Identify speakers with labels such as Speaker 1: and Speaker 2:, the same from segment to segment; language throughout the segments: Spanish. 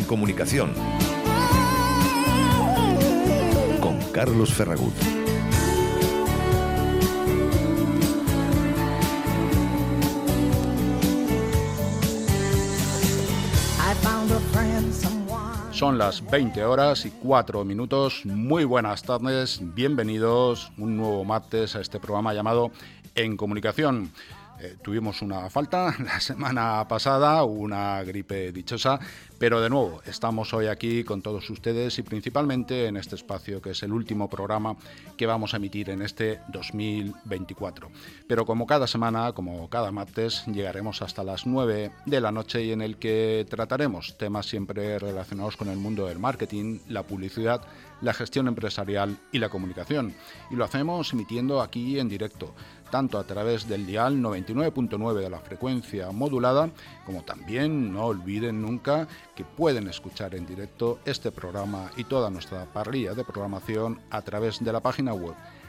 Speaker 1: comunicación. Con Carlos Ferragut.
Speaker 2: Son las 20 horas y 4 minutos. Muy buenas tardes, bienvenidos un nuevo martes a este programa llamado En Comunicación. Tuvimos una falta la semana pasada, una gripe dichosa, pero de nuevo estamos hoy aquí con todos ustedes y principalmente en este espacio que es el último programa que vamos a emitir en este 2024. Pero como cada semana, como cada martes, llegaremos hasta las 9 de la noche y en el que trataremos temas siempre relacionados con el mundo del marketing, la publicidad, la gestión empresarial y la comunicación. Y lo hacemos emitiendo aquí en directo, tanto a través del dial 99.9 de la frecuencia modulada, como también no olviden nunca que pueden escuchar en directo este programa y toda nuestra parrilla de programación a través de la página web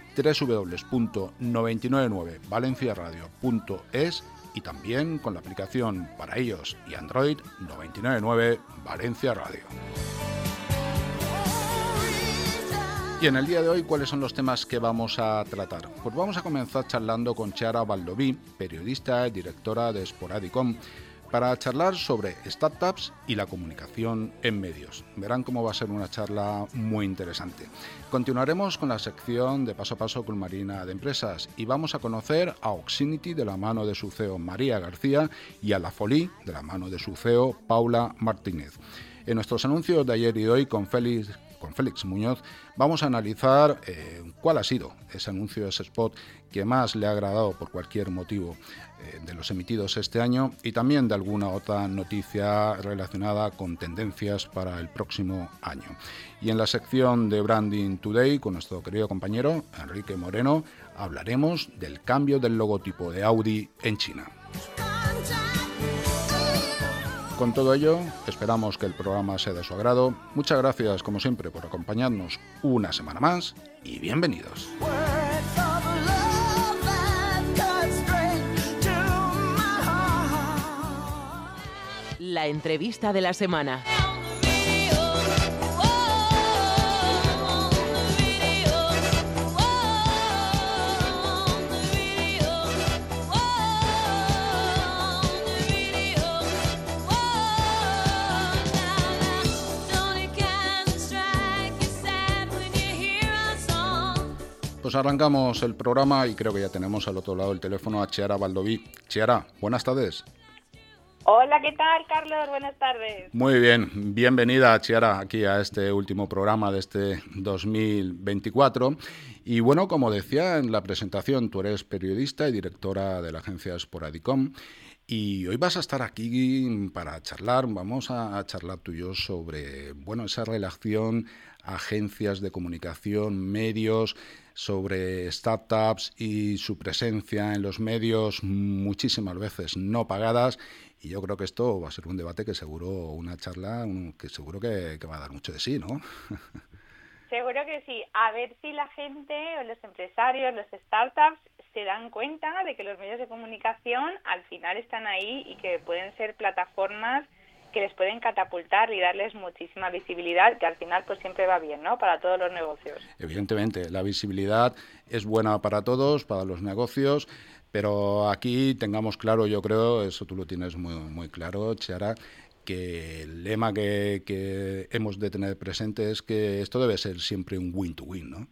Speaker 2: www.999valenciaradio.es y también con la aplicación para iOS y Android 999 Valencia Radio. Y en el día de hoy, ¿cuáles son los temas que vamos a tratar? Pues vamos a comenzar charlando con Chiara Baldoví, periodista y directora de Sporadicom, para charlar sobre startups y la comunicación en medios. Verán cómo va a ser una charla muy interesante. Continuaremos con la sección de Paso a Paso con Marina de Empresas y vamos a conocer a Oxinity de la mano de su CEO María García y a La Folie de la mano de su CEO Paula Martínez. En nuestros anuncios de ayer y de hoy con Félix Muñoz, vamos a analizar cuál ha sido ese anuncio, ese spot que más le ha agradado por cualquier motivo de los emitidos este año y también de alguna otra noticia relacionada con tendencias para el próximo año. Y en la sección de Branding Today, con nuestro querido compañero Enrique Moreno, hablaremos del cambio del logotipo de Audi en China. Con todo ello, esperamos que el programa sea de su agrado. Muchas gracias, como siempre, por acompañarnos una semana más y bienvenidos.
Speaker 3: La entrevista de la semana.
Speaker 2: Pues arrancamos el programa y creo que ya tenemos al otro lado del teléfono a Chiara Baldoví. Chiara, buenas tardes.
Speaker 4: Hola, ¿qué tal, Carlos? Buenas tardes.
Speaker 2: Muy bien, bienvenida, Chiara, aquí a este último programa de este 2024. Y bueno, como decía en la presentación, tú eres periodista y directora de la agencia Sporadicom. Y hoy vas a estar aquí para charlar, vamos a charlar tú y yo sobre, bueno, esa relación agencias de comunicación, medios, sobre startups y su presencia en los medios muchísimas veces no pagadas. Y yo creo que esto va a ser un debate que seguro, una charla que seguro que va a dar mucho de sí, ¿no?
Speaker 4: Seguro que sí. A ver si la gente, o los empresarios, los startups, se dan cuenta de que los medios de comunicación al final están ahí y que pueden ser plataformas que les pueden catapultar y darles muchísima visibilidad, que al final pues siempre va bien, ¿no? Para todos los negocios.
Speaker 2: Evidentemente, la visibilidad es buena para todos, para los negocios, pero aquí tengamos claro, yo creo, eso tú lo tienes muy claro, Chiara, que el lema que hemos de tener presente es que esto debe ser siempre un win-to-win, ¿no?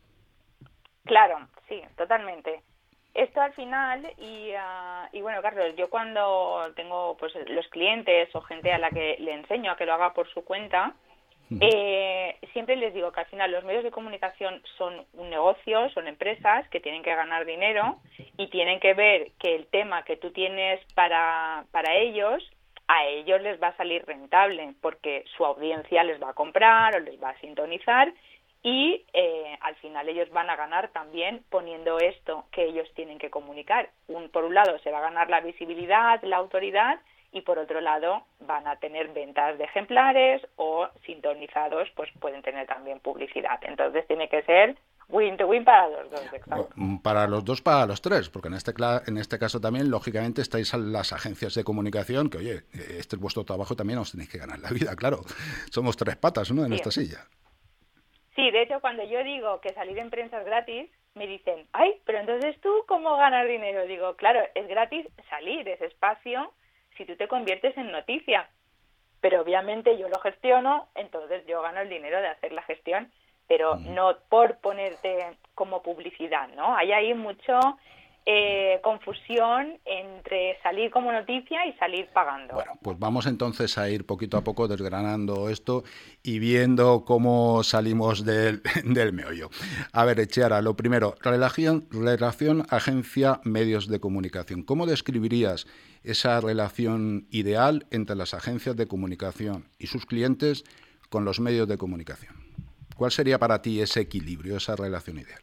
Speaker 4: Claro, sí, totalmente. Esto al final, y bueno, Carlos, yo cuando tengo pues los clientes o gente a la que le enseño a que lo haga por su cuenta, siempre les digo que al final los medios de comunicación son un negocio, son empresas que tienen que ganar dinero y tienen que ver que el tema que tú tienes para ellos, a ellos les va a salir rentable porque su audiencia les va a comprar o les va a sintonizar y al final ellos van a ganar también poniendo esto que ellos tienen que comunicar. Por un lado se va a ganar la visibilidad, la autoridad y por otro lado van a tener ventas de ejemplares o sintonizados pues pueden tener también publicidad. Entonces tiene que ser win to win para los dos, exacto.
Speaker 2: Para los dos, para los tres, porque en este caso también, lógicamente, estáis a las agencias de comunicación, que oye, este es vuestro trabajo, también os tenéis que ganar la vida, claro. Somos tres patas, ¿no?, en esta silla.
Speaker 4: Sí, de hecho, cuando yo digo que salir en prensa es gratis, me dicen, ay, pero entonces tú, ¿cómo ganas dinero? Digo, claro, es gratis salir, es espacio, si tú te conviertes en noticia. Pero obviamente yo lo gestiono, entonces yo gano el dinero de hacer la gestión, pero no por ponerte como publicidad, ¿no? Hay ahí mucho confusión entre salir como noticia y salir pagando.
Speaker 2: Bueno, pues vamos entonces a ir poquito a poco desgranando esto y viendo cómo salimos del meollo. A ver, Chiara, lo primero, relación agencia-medios de comunicación. ¿Cómo describirías esa relación ideal entre las agencias de comunicación y sus clientes con los medios de comunicación? ¿Cuál sería para ti ese equilibrio, esa relación ideal?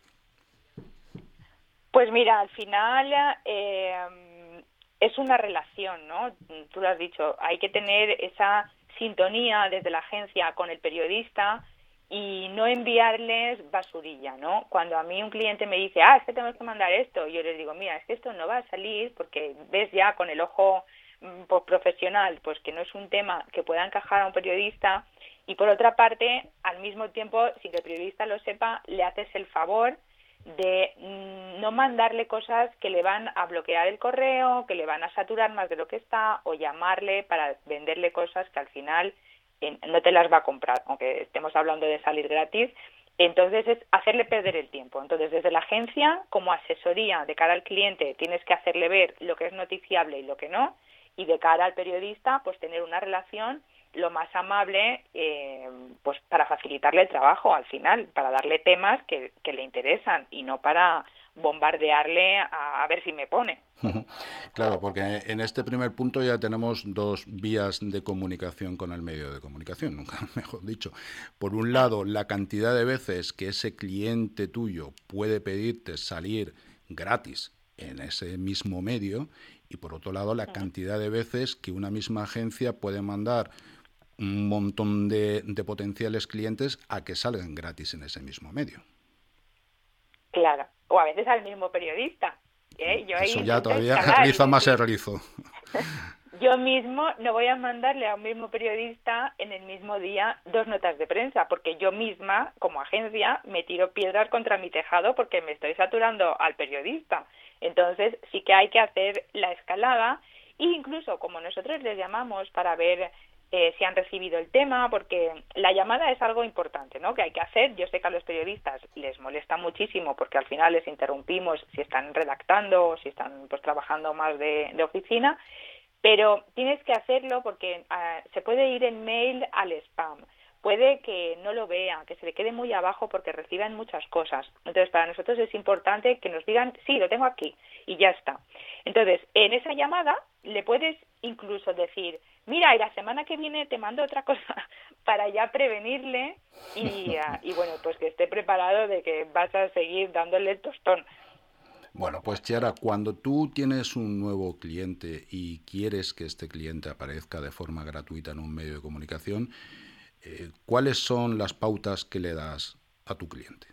Speaker 4: Pues mira, al final es una relación, ¿no? Tú lo has dicho, hay que tener esa sintonía desde la agencia con el periodista y no enviarles basurilla, ¿no? Cuando a mí un cliente me dice, es que tenemos que mandar esto, yo les digo, mira, es que esto no va a salir porque ves ya con el ojo profesional, pues que no es un tema que pueda encajar a un periodista, y por otra parte, al mismo tiempo, sin que el periodista lo sepa, le haces el favor de no mandarle cosas que le van a bloquear el correo, que le van a saturar más de lo que está, o llamarle para venderle cosas que al final no te las va a comprar, aunque estemos hablando de salir gratis. Entonces es hacerle perder el tiempo. Entonces desde la agencia, como asesoría de cara al cliente, tienes que hacerle ver lo que es noticiable y lo que no, y de cara al periodista, pues tener una relación lo más amable, pues para facilitarle el trabajo al final, para darle temas que le interesan y no para bombardearle a ver si me pone.
Speaker 2: Claro, porque en este primer punto ya tenemos dos vías de comunicación con el medio de comunicación, nunca mejor dicho. Por un lado, la cantidad de veces que ese cliente tuyo puede pedirte salir gratis en ese mismo medio, y por otro lado, la cantidad de veces que una misma agencia puede mandar un montón de potenciales clientes a que salgan gratis en ese mismo medio.
Speaker 4: Claro, o a veces al mismo periodista. Yo
Speaker 2: eso
Speaker 4: ahí
Speaker 2: ya todavía riza más el rizo.
Speaker 4: Yo mismo no voy a mandarle a un mismo periodista en el mismo día 2 notas de prensa, porque yo misma, como agencia, me tiro piedras contra mi tejado porque me estoy saturando al periodista. Entonces sí que hay que hacer la escalada, e incluso como nosotros les llamamos para ver si han recibido el tema, porque la llamada es algo importante, ¿no?, que hay que hacer. Yo sé que a los periodistas les molesta muchísimo porque al final les interrumpimos si están redactando o si están pues trabajando más de oficina, pero tienes que hacerlo porque se puede ir en mail al spam, puede que no lo vea, que se le quede muy abajo porque reciban muchas cosas. Entonces, para nosotros es importante que nos digan, sí, lo tengo aquí, y ya está. Entonces, en esa llamada le puedes incluso decir, mira, y la semana que viene te mando otra cosa para ya prevenirle y bueno, pues que esté preparado de que vas a seguir dándole el tostón.
Speaker 2: Bueno, pues Chiara, cuando tú tienes un nuevo cliente y quieres que este cliente aparezca de forma gratuita en un medio de comunicación, ¿cuáles son las pautas que le das a tu cliente?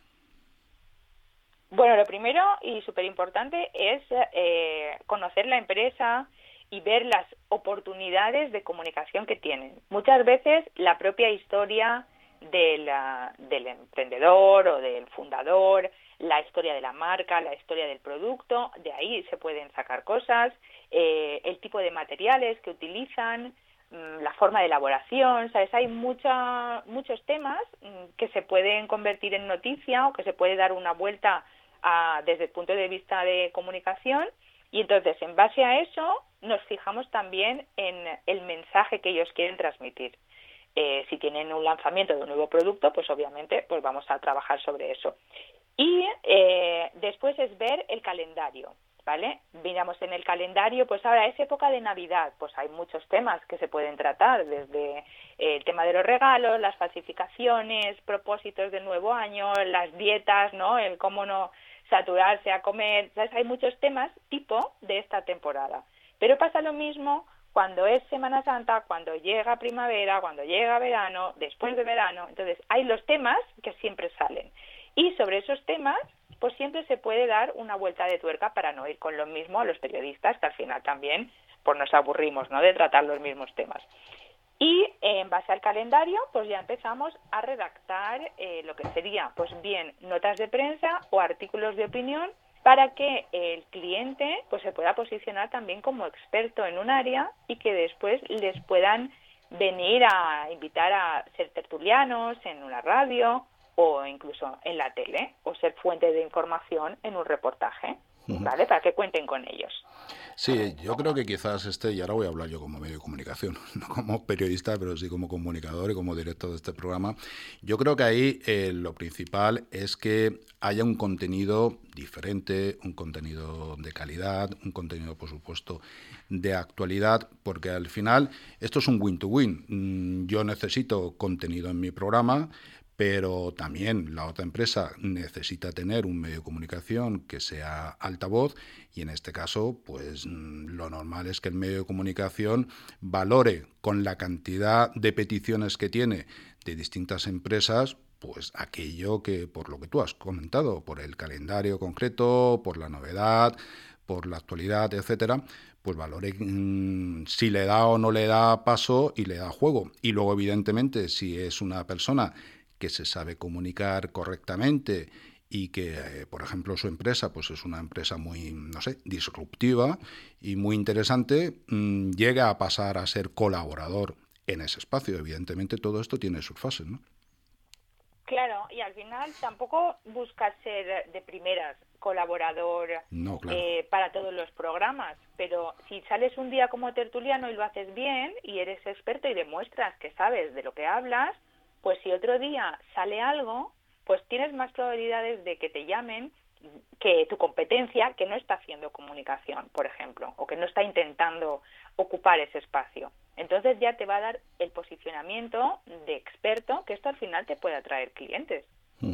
Speaker 4: Bueno, lo primero y súper importante es conocer la empresa y ver las oportunidades de comunicación que tienen. Muchas veces la propia historia del emprendedor o del fundador, la historia de la marca, la historia del producto, de ahí se pueden sacar cosas, el tipo de materiales que utilizan, la forma de elaboración, ¿sabes? Hay muchos temas que se pueden convertir en noticia o que se puede dar una vuelta desde el punto de vista de comunicación, y entonces en base a eso nos fijamos también en el mensaje que ellos quieren transmitir. Si tienen un lanzamiento de un nuevo producto, pues obviamente pues vamos a trabajar sobre eso. Y después es ver el calendario, ¿vale? Miramos en el calendario, pues ahora es época de Navidad, pues hay muchos temas que se pueden tratar, desde el tema de los regalos, las falsificaciones, propósitos del nuevo año, las dietas, ¿no?, el cómo no saturarse a comer, ¿sabes? Hay muchos temas tipo de esta temporada. Pero pasa lo mismo cuando es Semana Santa, cuando llega primavera, cuando llega verano, después de verano. Entonces hay los temas que siempre salen. Y sobre esos temas, pues siempre se puede dar una vuelta de tuerca para no ir con lo mismo a los periodistas, que al final también pues nos aburrimos, ¿no?, de tratar los mismos temas. Y en base al calendario, pues ya empezamos a redactar lo que sería, pues bien, notas de prensa o artículos de opinión para que el cliente pues se pueda posicionar también como experto en un área y que después les puedan venir a invitar a ser tertulianos en una radio o incluso en la tele o ser fuente de información en un reportaje, ¿vale? Para que cuenten con ellos.
Speaker 2: Sí, yo creo que quizás y ahora voy a hablar yo como medio de comunicación, no como periodista, pero sí como comunicador y como director de este programa. Yo creo que ahí lo principal es que haya un contenido diferente, un contenido de calidad, un contenido, por supuesto, de actualidad, porque al final esto es un win-to-win. Yo necesito contenido en mi programa, pero también la otra empresa necesita tener un medio de comunicación que sea altavoz y en este caso, pues lo normal es que el medio de comunicación valore con la cantidad de peticiones que tiene de distintas empresas, pues aquello que, por lo que tú has comentado, por el calendario concreto, por la novedad, por la actualidad, etcétera, pues valore si le da o no le da paso y le da juego. Y luego, evidentemente, si es una persona que se sabe comunicar correctamente y que, por ejemplo, su empresa pues es una empresa muy, no sé, disruptiva y muy interesante, llega a pasar a ser colaborador en ese espacio. Evidentemente, todo esto tiene sus fases, ¿no?
Speaker 4: Claro, y al final tampoco buscas ser de primeras colaborador
Speaker 2: no, claro.
Speaker 4: Para todos los programas, pero si sales un día como tertuliano y lo haces bien y eres experto y demuestras que sabes de lo que hablas, pues si otro día sale algo, pues tienes más probabilidades de que te llamen que tu competencia, que no está haciendo comunicación, por ejemplo, o que no está intentando ocupar ese espacio. Entonces ya te va a dar el posicionamiento de experto, que esto al final te puede atraer clientes.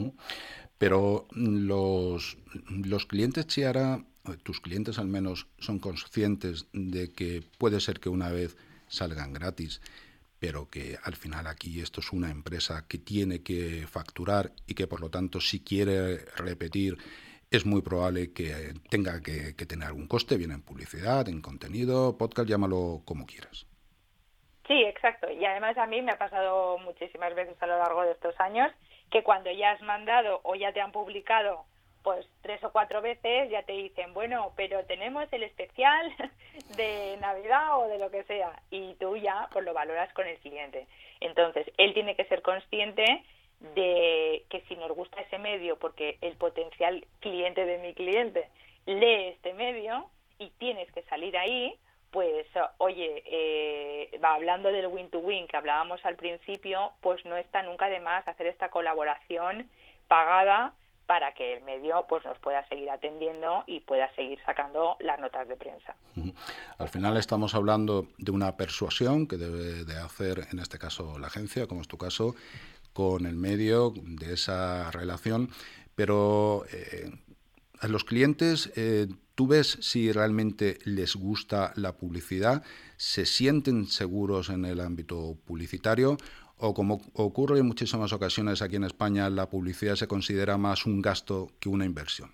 Speaker 2: Pero los clientes, Chiara, tus clientes al menos, son conscientes de que puede ser que una vez salgan gratis, pero que al final aquí esto es una empresa que tiene que facturar y que por lo tanto si quiere repetir es muy probable que tenga que tener algún coste, bien en publicidad, en contenido, podcast, llámalo como quieras.
Speaker 4: Sí, exacto. Y además a mí me ha pasado muchísimas veces a lo largo de estos años que cuando ya has mandado o ya te han publicado pues 3 o 4 veces ya te dicen, bueno, pero tenemos el especial de Navidad o de lo que sea, y tú ya pues lo valoras con el cliente. Entonces, él tiene que ser consciente de que si nos gusta ese medio, porque el potencial cliente de mi cliente lee este medio y tienes que salir ahí, pues, oye, va hablando del win-to-win que hablábamos al principio, pues no está nunca de más hacer esta colaboración pagada para que el medio pues nos pueda seguir atendiendo y pueda seguir sacando las notas de prensa.
Speaker 2: Al final estamos hablando de una persuasión que debe de hacer, en este caso, la agencia, como es tu caso, con el medio, de esa relación, pero a los clientes, ¿tú ves si realmente les gusta la publicidad? ¿Se sienten seguros en el ámbito publicitario? ¿O como ocurre en muchísimas ocasiones aquí en España, la publicidad se considera más un gasto que una inversión?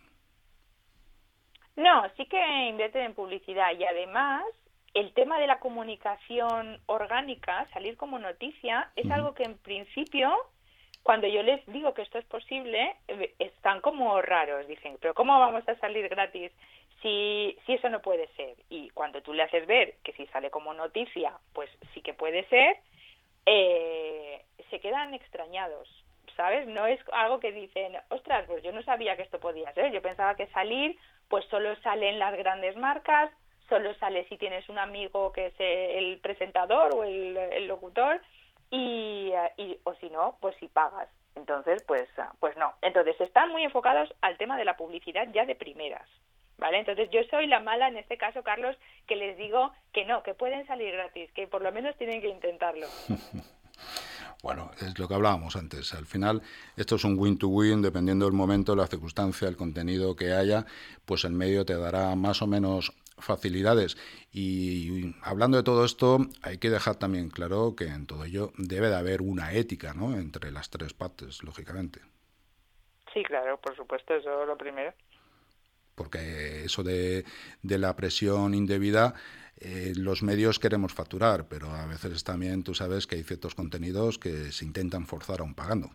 Speaker 4: No, sí que invierten en publicidad y además el tema de la comunicación orgánica, salir como noticia, es algo que en principio, cuando yo les digo que esto es posible, están como raros. Dicen, pero ¿cómo vamos a salir gratis si eso no puede ser? Y cuando tú le haces ver que si sale como noticia, pues sí que puede ser, se quedan extrañados, ¿sabes? No es algo que dicen, ostras, pues yo no sabía que esto podía ser. Yo pensaba que salir, pues solo salen las grandes marcas, solo sale si tienes un amigo que es el presentador o el locutor, y o si no, pues si pagas. Entonces, pues no. Entonces, están muy enfocados al tema de la publicidad ya de primeras, ¿vale? Entonces, yo soy la mala en este caso, Carlos, que les digo que no, que pueden salir gratis, que por lo menos tienen que intentarlo.
Speaker 2: Bueno, es lo que hablábamos antes. Al final, esto es un win-to-win, dependiendo del momento, la circunstancia, el contenido que haya, pues el medio te dará más o menos facilidades. Y hablando de todo esto, hay que dejar también claro que en todo ello debe de haber una ética, ¿no?, entre las tres partes, lógicamente.
Speaker 4: Sí, claro, por supuesto, eso es lo primero.
Speaker 2: Porque eso de la presión indebida, los medios queremos facturar, pero a veces también tú sabes que hay ciertos contenidos que se intentan forzar aún pagando.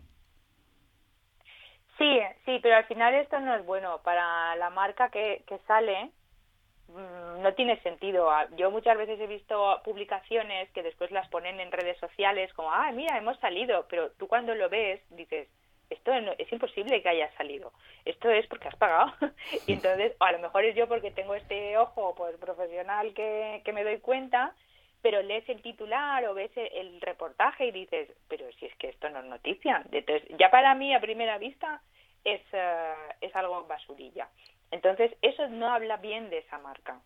Speaker 4: Sí, sí, pero al final esto no es bueno para la marca que sale. No tiene sentido. Yo muchas veces he visto publicaciones que después las ponen en redes sociales como, mira, hemos salido, pero tú cuando lo ves dices, esto no, es imposible que haya salido, esto es porque has pagado. Y entonces, a lo mejor es yo porque tengo este ojo pues profesional que me doy cuenta, pero lees el titular o ves el reportaje y dices, pero si es que esto no es noticia. Entonces, ya para mí a primera vista es algo basurilla. Entonces, eso no habla bien de esa marca.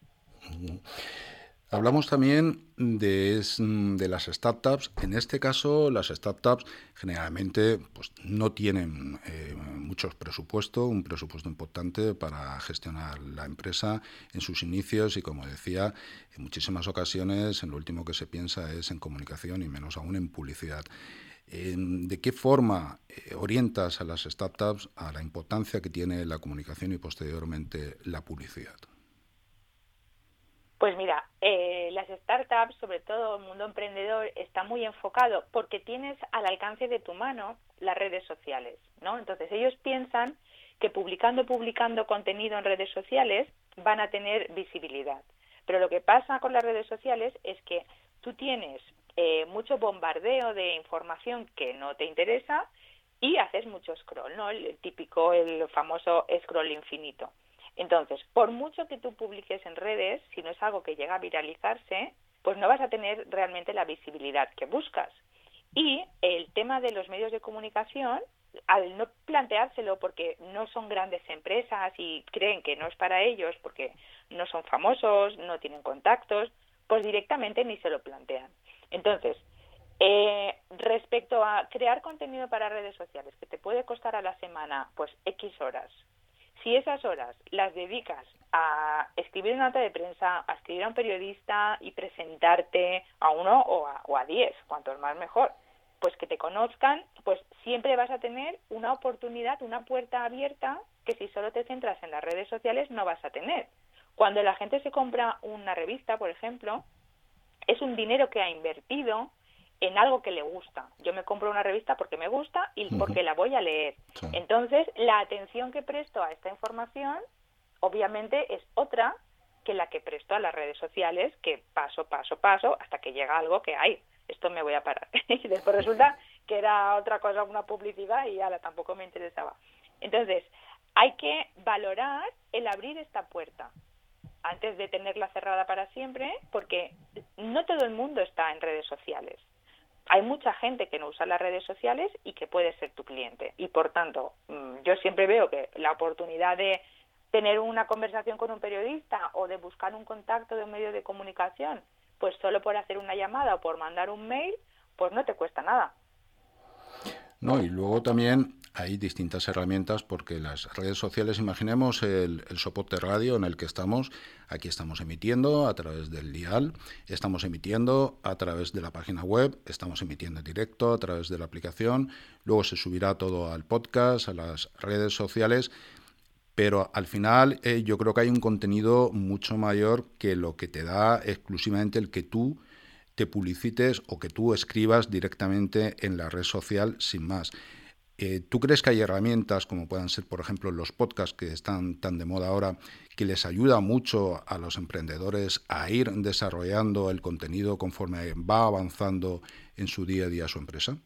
Speaker 2: Hablamos también de las startups. En este caso, las startups generalmente pues, no tienen muchos presupuestos, un presupuesto importante para gestionar la empresa en sus inicios y, como decía, en muchísimas ocasiones en lo último que se piensa es en comunicación y menos aún en publicidad. ¿De qué forma orientas a las startups a la importancia que tiene la comunicación y posteriormente la publicidad?
Speaker 4: Pues mira, las startups, sobre todo el mundo emprendedor, está muy enfocado porque tienes al alcance de tu mano las redes sociales, ¿no? Entonces ellos piensan que publicando contenido en redes sociales van a tener visibilidad. Pero lo que pasa con las redes sociales es que tú tienes mucho bombardeo de información que no te interesa y haces mucho scroll, ¿no? El famoso scroll infinito. Entonces, por mucho que tú publiques en redes, si no es algo que llega a viralizarse, pues no vas a tener realmente la visibilidad que buscas. Y el tema de los medios de comunicación, al no planteárselo porque no son grandes empresas y creen que no es para ellos porque no son famosos, no tienen contactos, pues directamente ni se lo plantean. Entonces, respecto a crear contenido para redes sociales, que te puede costar a la semana pues X horas, si esas horas las dedicas a escribir una nota de prensa, a escribir a un periodista y presentarte a uno o a 10, cuantos más mejor, pues que te conozcan, pues siempre vas a tener una oportunidad, una puerta abierta que si solo te centras en las redes sociales no vas a tener. Cuando la gente se compra una revista, por ejemplo, es un dinero que ha invertido en algo que le gusta. Yo me compro una revista porque me gusta y porque la voy a leer. Sí. Entonces, la atención que presto a esta información, obviamente, es otra que la que presto a las redes sociales, que paso, hasta que llega algo que hay. Esto me voy a parar. Y después resulta que era otra cosa, una publicidad, y ya tampoco me interesaba. Entonces, hay que valorar el abrir esta puerta antes de tenerla cerrada para siempre, porque no todo el mundo está en redes sociales. Hay mucha gente que no usa las redes sociales y que puede ser tu cliente. Y, por tanto, yo siempre veo que la oportunidad de tener una conversación con un periodista o de buscar un contacto de un medio de comunicación, pues solo por hacer una llamada o por mandar un mail, pues no te cuesta nada.
Speaker 2: No, y luego también hay distintas herramientas porque las redes sociales, imaginemos el soporte radio en el que estamos, aquí estamos emitiendo a través del dial, estamos emitiendo a través de la página web, estamos emitiendo en directo a través de la aplicación, luego se subirá todo al podcast, a las redes sociales, pero al final yo creo que hay un contenido mucho mayor que lo que te da exclusivamente el que tú te publicites o que tú escribas directamente en la red social sin más. ¿Tú crees que hay herramientas como puedan ser, por ejemplo, los podcasts que están tan de moda ahora, que les ayuda mucho a los emprendedores a ir desarrollando el contenido conforme va avanzando en su día a día su empresa?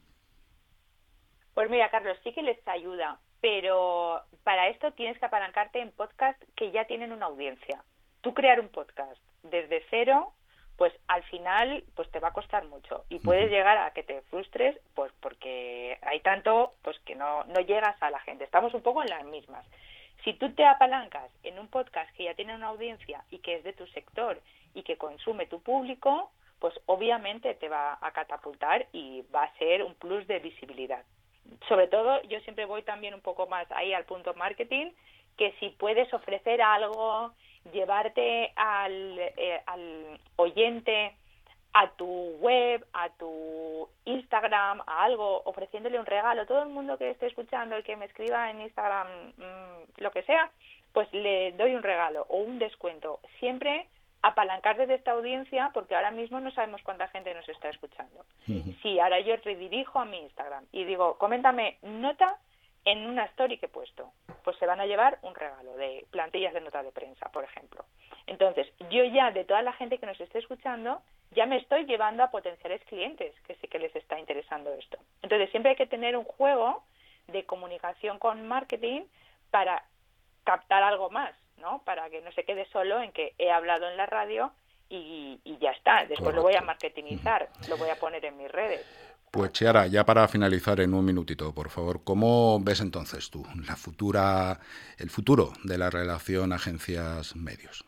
Speaker 4: Pues mira, Carlos, sí que les ayuda, pero para esto tienes que apalancarte en podcasts que ya tienen una audiencia. Tú crear un podcast desde cero, pues al final pues te va a costar mucho y puedes llegar a que te frustres pues porque hay tanto pues que no llegas a la gente. Estamos un poco en las mismas. Si tú te apalancas en un podcast que ya tiene una audiencia y que es de tu sector y que consume tu público, pues obviamente te va a catapultar y va a ser un plus de visibilidad. Sobre todo, yo siempre voy también un poco más ahí al punto marketing, que si puedes ofrecer algo, llevarte al oyente a tu web, a tu Instagram, a algo, ofreciéndole un regalo. Todo el mundo que esté escuchando y que me escriba en Instagram lo que sea, pues le doy un regalo o un descuento. Siempre apalancar desde esta audiencia, porque ahora mismo no sabemos cuánta gente nos está escuchando. Sí, ahora yo redirijo a mi Instagram y digo, coméntame nota en una story que he puesto, pues se van a llevar un regalo de plantillas de nota de prensa, por ejemplo. Entonces, yo ya de toda la gente que nos esté escuchando, ya me estoy llevando a potenciales clientes que sí que les está interesando esto. Entonces, siempre hay que tener un juego de comunicación con marketing para captar algo más, ¿no? Para que no se quede solo en que he hablado en la radio y ya está. Después lo voy a marketingizar, lo voy a poner en mis redes.
Speaker 2: Pues Chiara, ya para finalizar en un minutito, por favor, ¿cómo ves entonces tú el futuro de la relación agencias-medios?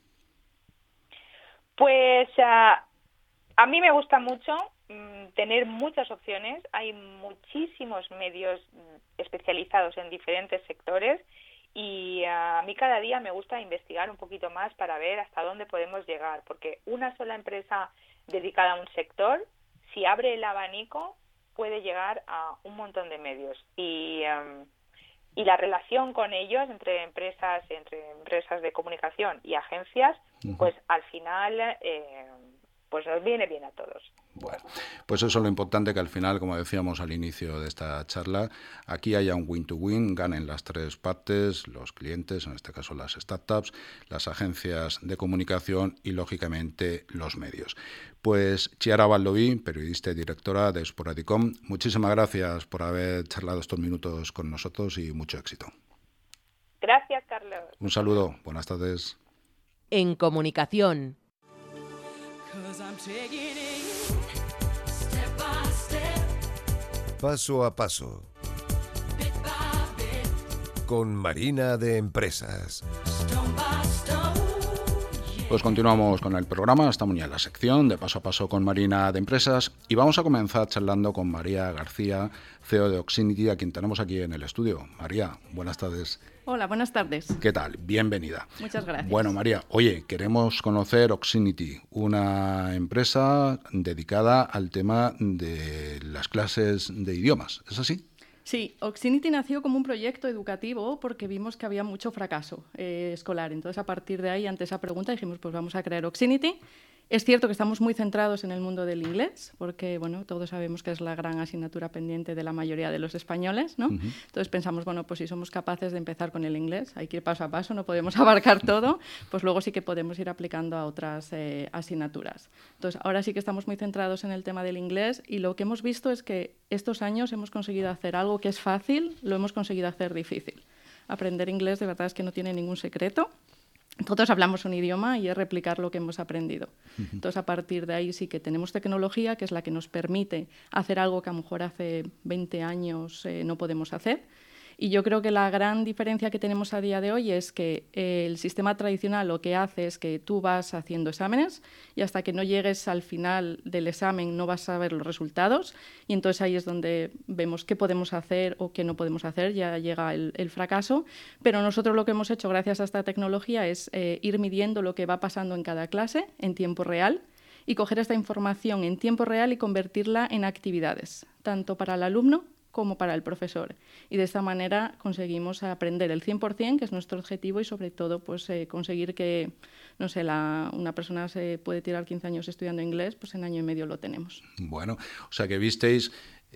Speaker 4: Pues a mí me gusta mucho tener muchas opciones. Hay muchísimos medios especializados en diferentes sectores y a mí cada día me gusta investigar un poquito más para ver hasta dónde podemos llegar, porque una sola empresa dedicada a un sector, si abre el abanico, puede llegar a un montón de medios. Y la relación con ellos, entre empresas de comunicación y agencias, pues al final pues nos viene bien a todos.
Speaker 2: Bueno, pues eso es lo importante, que al final, como decíamos al inicio de esta charla, aquí haya un win-to-win, ganen las tres partes, los clientes, en este caso las startups, las agencias de comunicación y, lógicamente, los medios. Pues Chiara Baldoví, periodista y directora de Sporadicom, muchísimas gracias por haber charlado estos minutos con nosotros y mucho éxito.
Speaker 4: Gracias, Carlos.
Speaker 2: Un saludo, buenas tardes.
Speaker 3: En comunicación.
Speaker 1: Paso a paso. Con Marina de Empresas.
Speaker 2: Pues continuamos con el programa, estamos ya en la sección de Paso a Paso con Marina de Empresas y vamos a comenzar charlando con María García, CEO de Oxinity, a quien tenemos aquí en el estudio. María, buenas tardes.
Speaker 5: Hola, buenas tardes.
Speaker 2: ¿Qué tal? Bienvenida.
Speaker 5: Muchas gracias.
Speaker 2: Bueno, María, oye, queremos conocer Oxinity, una empresa dedicada al tema de las clases de idiomas, ¿es así?
Speaker 5: Sí, Oxinity nació como un proyecto educativo porque vimos que había mucho fracaso escolar. Entonces, a partir de ahí, ante esa pregunta, dijimos, pues vamos a crear Oxinity. Es cierto que estamos muy centrados en el mundo del inglés, porque bueno, todos sabemos que es la gran asignatura pendiente de la mayoría de los españoles, ¿no? Entonces pensamos, bueno, pues si somos capaces de empezar con el inglés, hay que ir paso a paso, no podemos abarcar todo, pues luego sí que podemos ir aplicando a otras asignaturas. Entonces, ahora sí que estamos muy centrados en el tema del inglés y lo que hemos visto es que estos años hemos conseguido hacer algo que es fácil, lo hemos conseguido hacer difícil. Aprender inglés de verdad es que no tiene ningún secreto. Todos hablamos un idioma y es replicar lo que hemos aprendido. Entonces, a partir de ahí sí que tenemos tecnología, que es la que nos permite hacer algo que a lo mejor hace 20 años no podemos hacer. Y yo creo que la gran diferencia que tenemos a día de hoy es que el sistema tradicional lo que hace es que tú vas haciendo exámenes y hasta que no llegues al final del examen no vas a ver los resultados y entonces ahí es donde vemos qué podemos hacer o qué no podemos hacer, ya llega el fracaso. Pero nosotros lo que hemos hecho gracias a esta tecnología es ir midiendo lo que va pasando en cada clase en tiempo real y coger esta información en tiempo real y convertirla en actividades, tanto para el alumno como para el profesor. Y de esta manera conseguimos aprender el 100%, que es nuestro objetivo, y sobre todo pues, conseguir que, no sé, una persona se puede tirar 15 años estudiando inglés, pues en año y medio lo tenemos.
Speaker 2: Bueno, o sea que visteis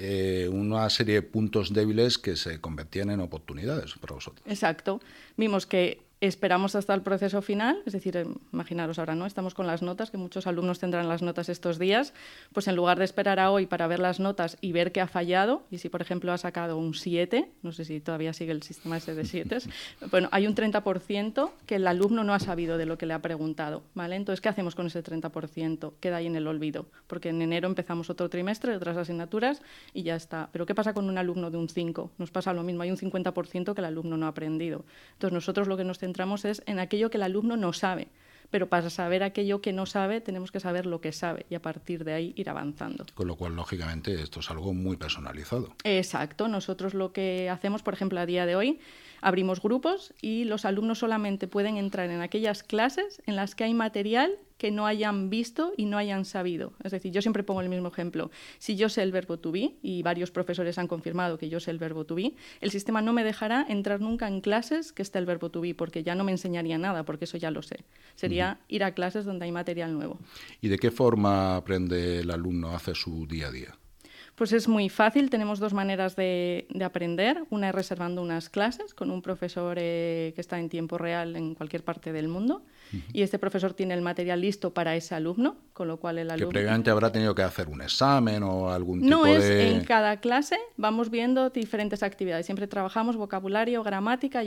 Speaker 2: una serie de puntos débiles que se convertían en oportunidades para vosotros.
Speaker 5: Exacto. Vimos que esperamos hasta el proceso final, es decir, imaginaros ahora, ¿no? Estamos con las notas, que muchos alumnos tendrán las notas estos días, pues en lugar de esperar a hoy para ver las notas y ver qué ha fallado, y si por ejemplo ha sacado un 7, no sé si todavía sigue el sistema ese de 7, bueno, hay un 30% que el alumno no ha sabido de lo que le ha preguntado, ¿vale? Entonces, ¿qué hacemos con ese 30%? Queda ahí en el olvido, porque en enero empezamos otro trimestre de otras asignaturas y ya está. Pero ¿qué pasa con un alumno de un 5? Nos pasa lo mismo, hay un 50% que el alumno no ha aprendido. Entonces, nosotros lo que nos centramos es en aquello que el alumno no sabe, pero para saber aquello que no sabe tenemos que saber lo que sabe y a partir de ahí ir avanzando.
Speaker 2: Con lo cual, lógicamente, esto es algo muy personalizado.
Speaker 5: Exacto. Nosotros lo que hacemos, por ejemplo, a día de hoy, abrimos grupos y los alumnos solamente pueden entrar en aquellas clases en las que hay material que no hayan visto y no hayan sabido. Es decir, yo siempre pongo el mismo ejemplo. Si yo sé el verbo to be, y varios profesores han confirmado que yo sé el verbo to be, el sistema no me dejará entrar nunca en clases que esté el verbo to be, porque ya no me enseñaría nada, porque eso ya lo sé. Sería ir a clases donde hay material nuevo.
Speaker 2: ¿Y de qué forma aprende el alumno, hace su día a día?
Speaker 5: Pues es muy fácil, tenemos dos maneras de aprender. Una es reservando unas clases con un profesor que está en tiempo real en cualquier parte del mundo, y este profesor tiene el material listo para ese alumno, con lo cual el alumno...
Speaker 2: Que previamente habrá tenido que hacer un examen o algún tipo
Speaker 5: No es
Speaker 2: de...
Speaker 5: en cada clase, vamos viendo diferentes actividades. Siempre trabajamos vocabulario, gramática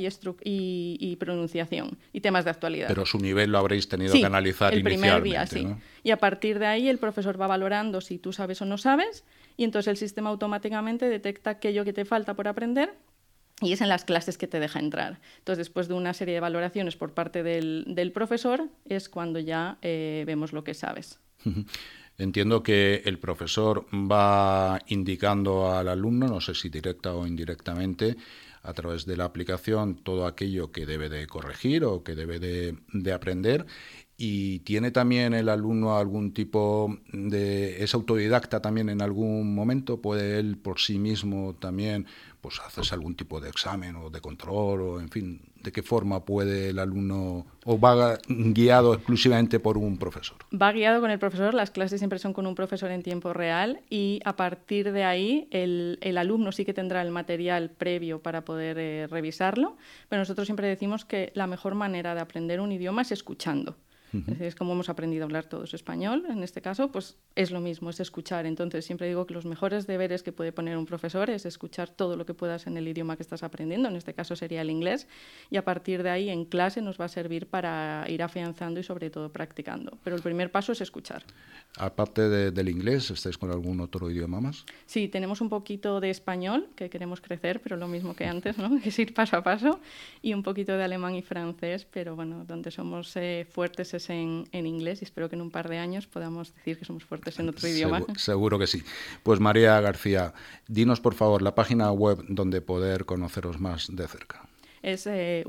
Speaker 5: y pronunciación, y temas de actualidad.
Speaker 2: Pero su nivel lo habréis tenido
Speaker 5: Sí,
Speaker 2: que analizar
Speaker 5: el primer día,
Speaker 2: inicialmente,
Speaker 5: sí.
Speaker 2: ¿no?
Speaker 5: Y a partir de ahí el profesor va valorando si tú sabes o no sabes, y entonces el sistema automáticamente detecta aquello que te falta por aprender y es en las clases que te deja entrar. Entonces, después de una serie de valoraciones por parte del profesor, es cuando ya vemos lo que sabes.
Speaker 2: Entiendo que el profesor va indicando al alumno, no sé si directa o indirectamente, a través de la aplicación, todo aquello que debe de corregir o que debe de aprender. ¿Y tiene también el alumno algún tipo de... ¿Es autodidacta también en algún momento? ¿Puede él por sí mismo también pues hacerse algún tipo de examen o de control? O, en fin, ¿de qué forma puede el alumno... o va guiado exclusivamente por un profesor?
Speaker 5: Va guiado con el profesor, las clases siempre son con un profesor en tiempo real y a partir de ahí el alumno sí que tendrá el material previo para poder revisarlo, pero nosotros siempre decimos que la mejor manera de aprender un idioma es escuchando. Es decir, es como hemos aprendido a hablar todos español, en este caso, pues es lo mismo, es escuchar. Entonces, siempre digo que los mejores deberes que puede poner un profesor es escuchar todo lo que puedas en el idioma que estás aprendiendo, en este caso sería el inglés, y a partir de ahí en clase nos va a servir para ir afianzando y sobre todo practicando. Pero el primer paso es escuchar.
Speaker 2: Aparte del inglés, ¿estáis con algún otro idioma más?
Speaker 5: Sí, tenemos un poquito de español, que queremos crecer, pero lo mismo que antes, ¿no? Que es ir paso a paso, y un poquito de alemán y francés, pero bueno, donde somos fuertes es en inglés y espero que en un par de años podamos decir que somos fuertes en otro idioma.
Speaker 2: Seguro que sí. Pues María García, dinos por favor la página web donde poder conoceros más de cerca.
Speaker 5: Es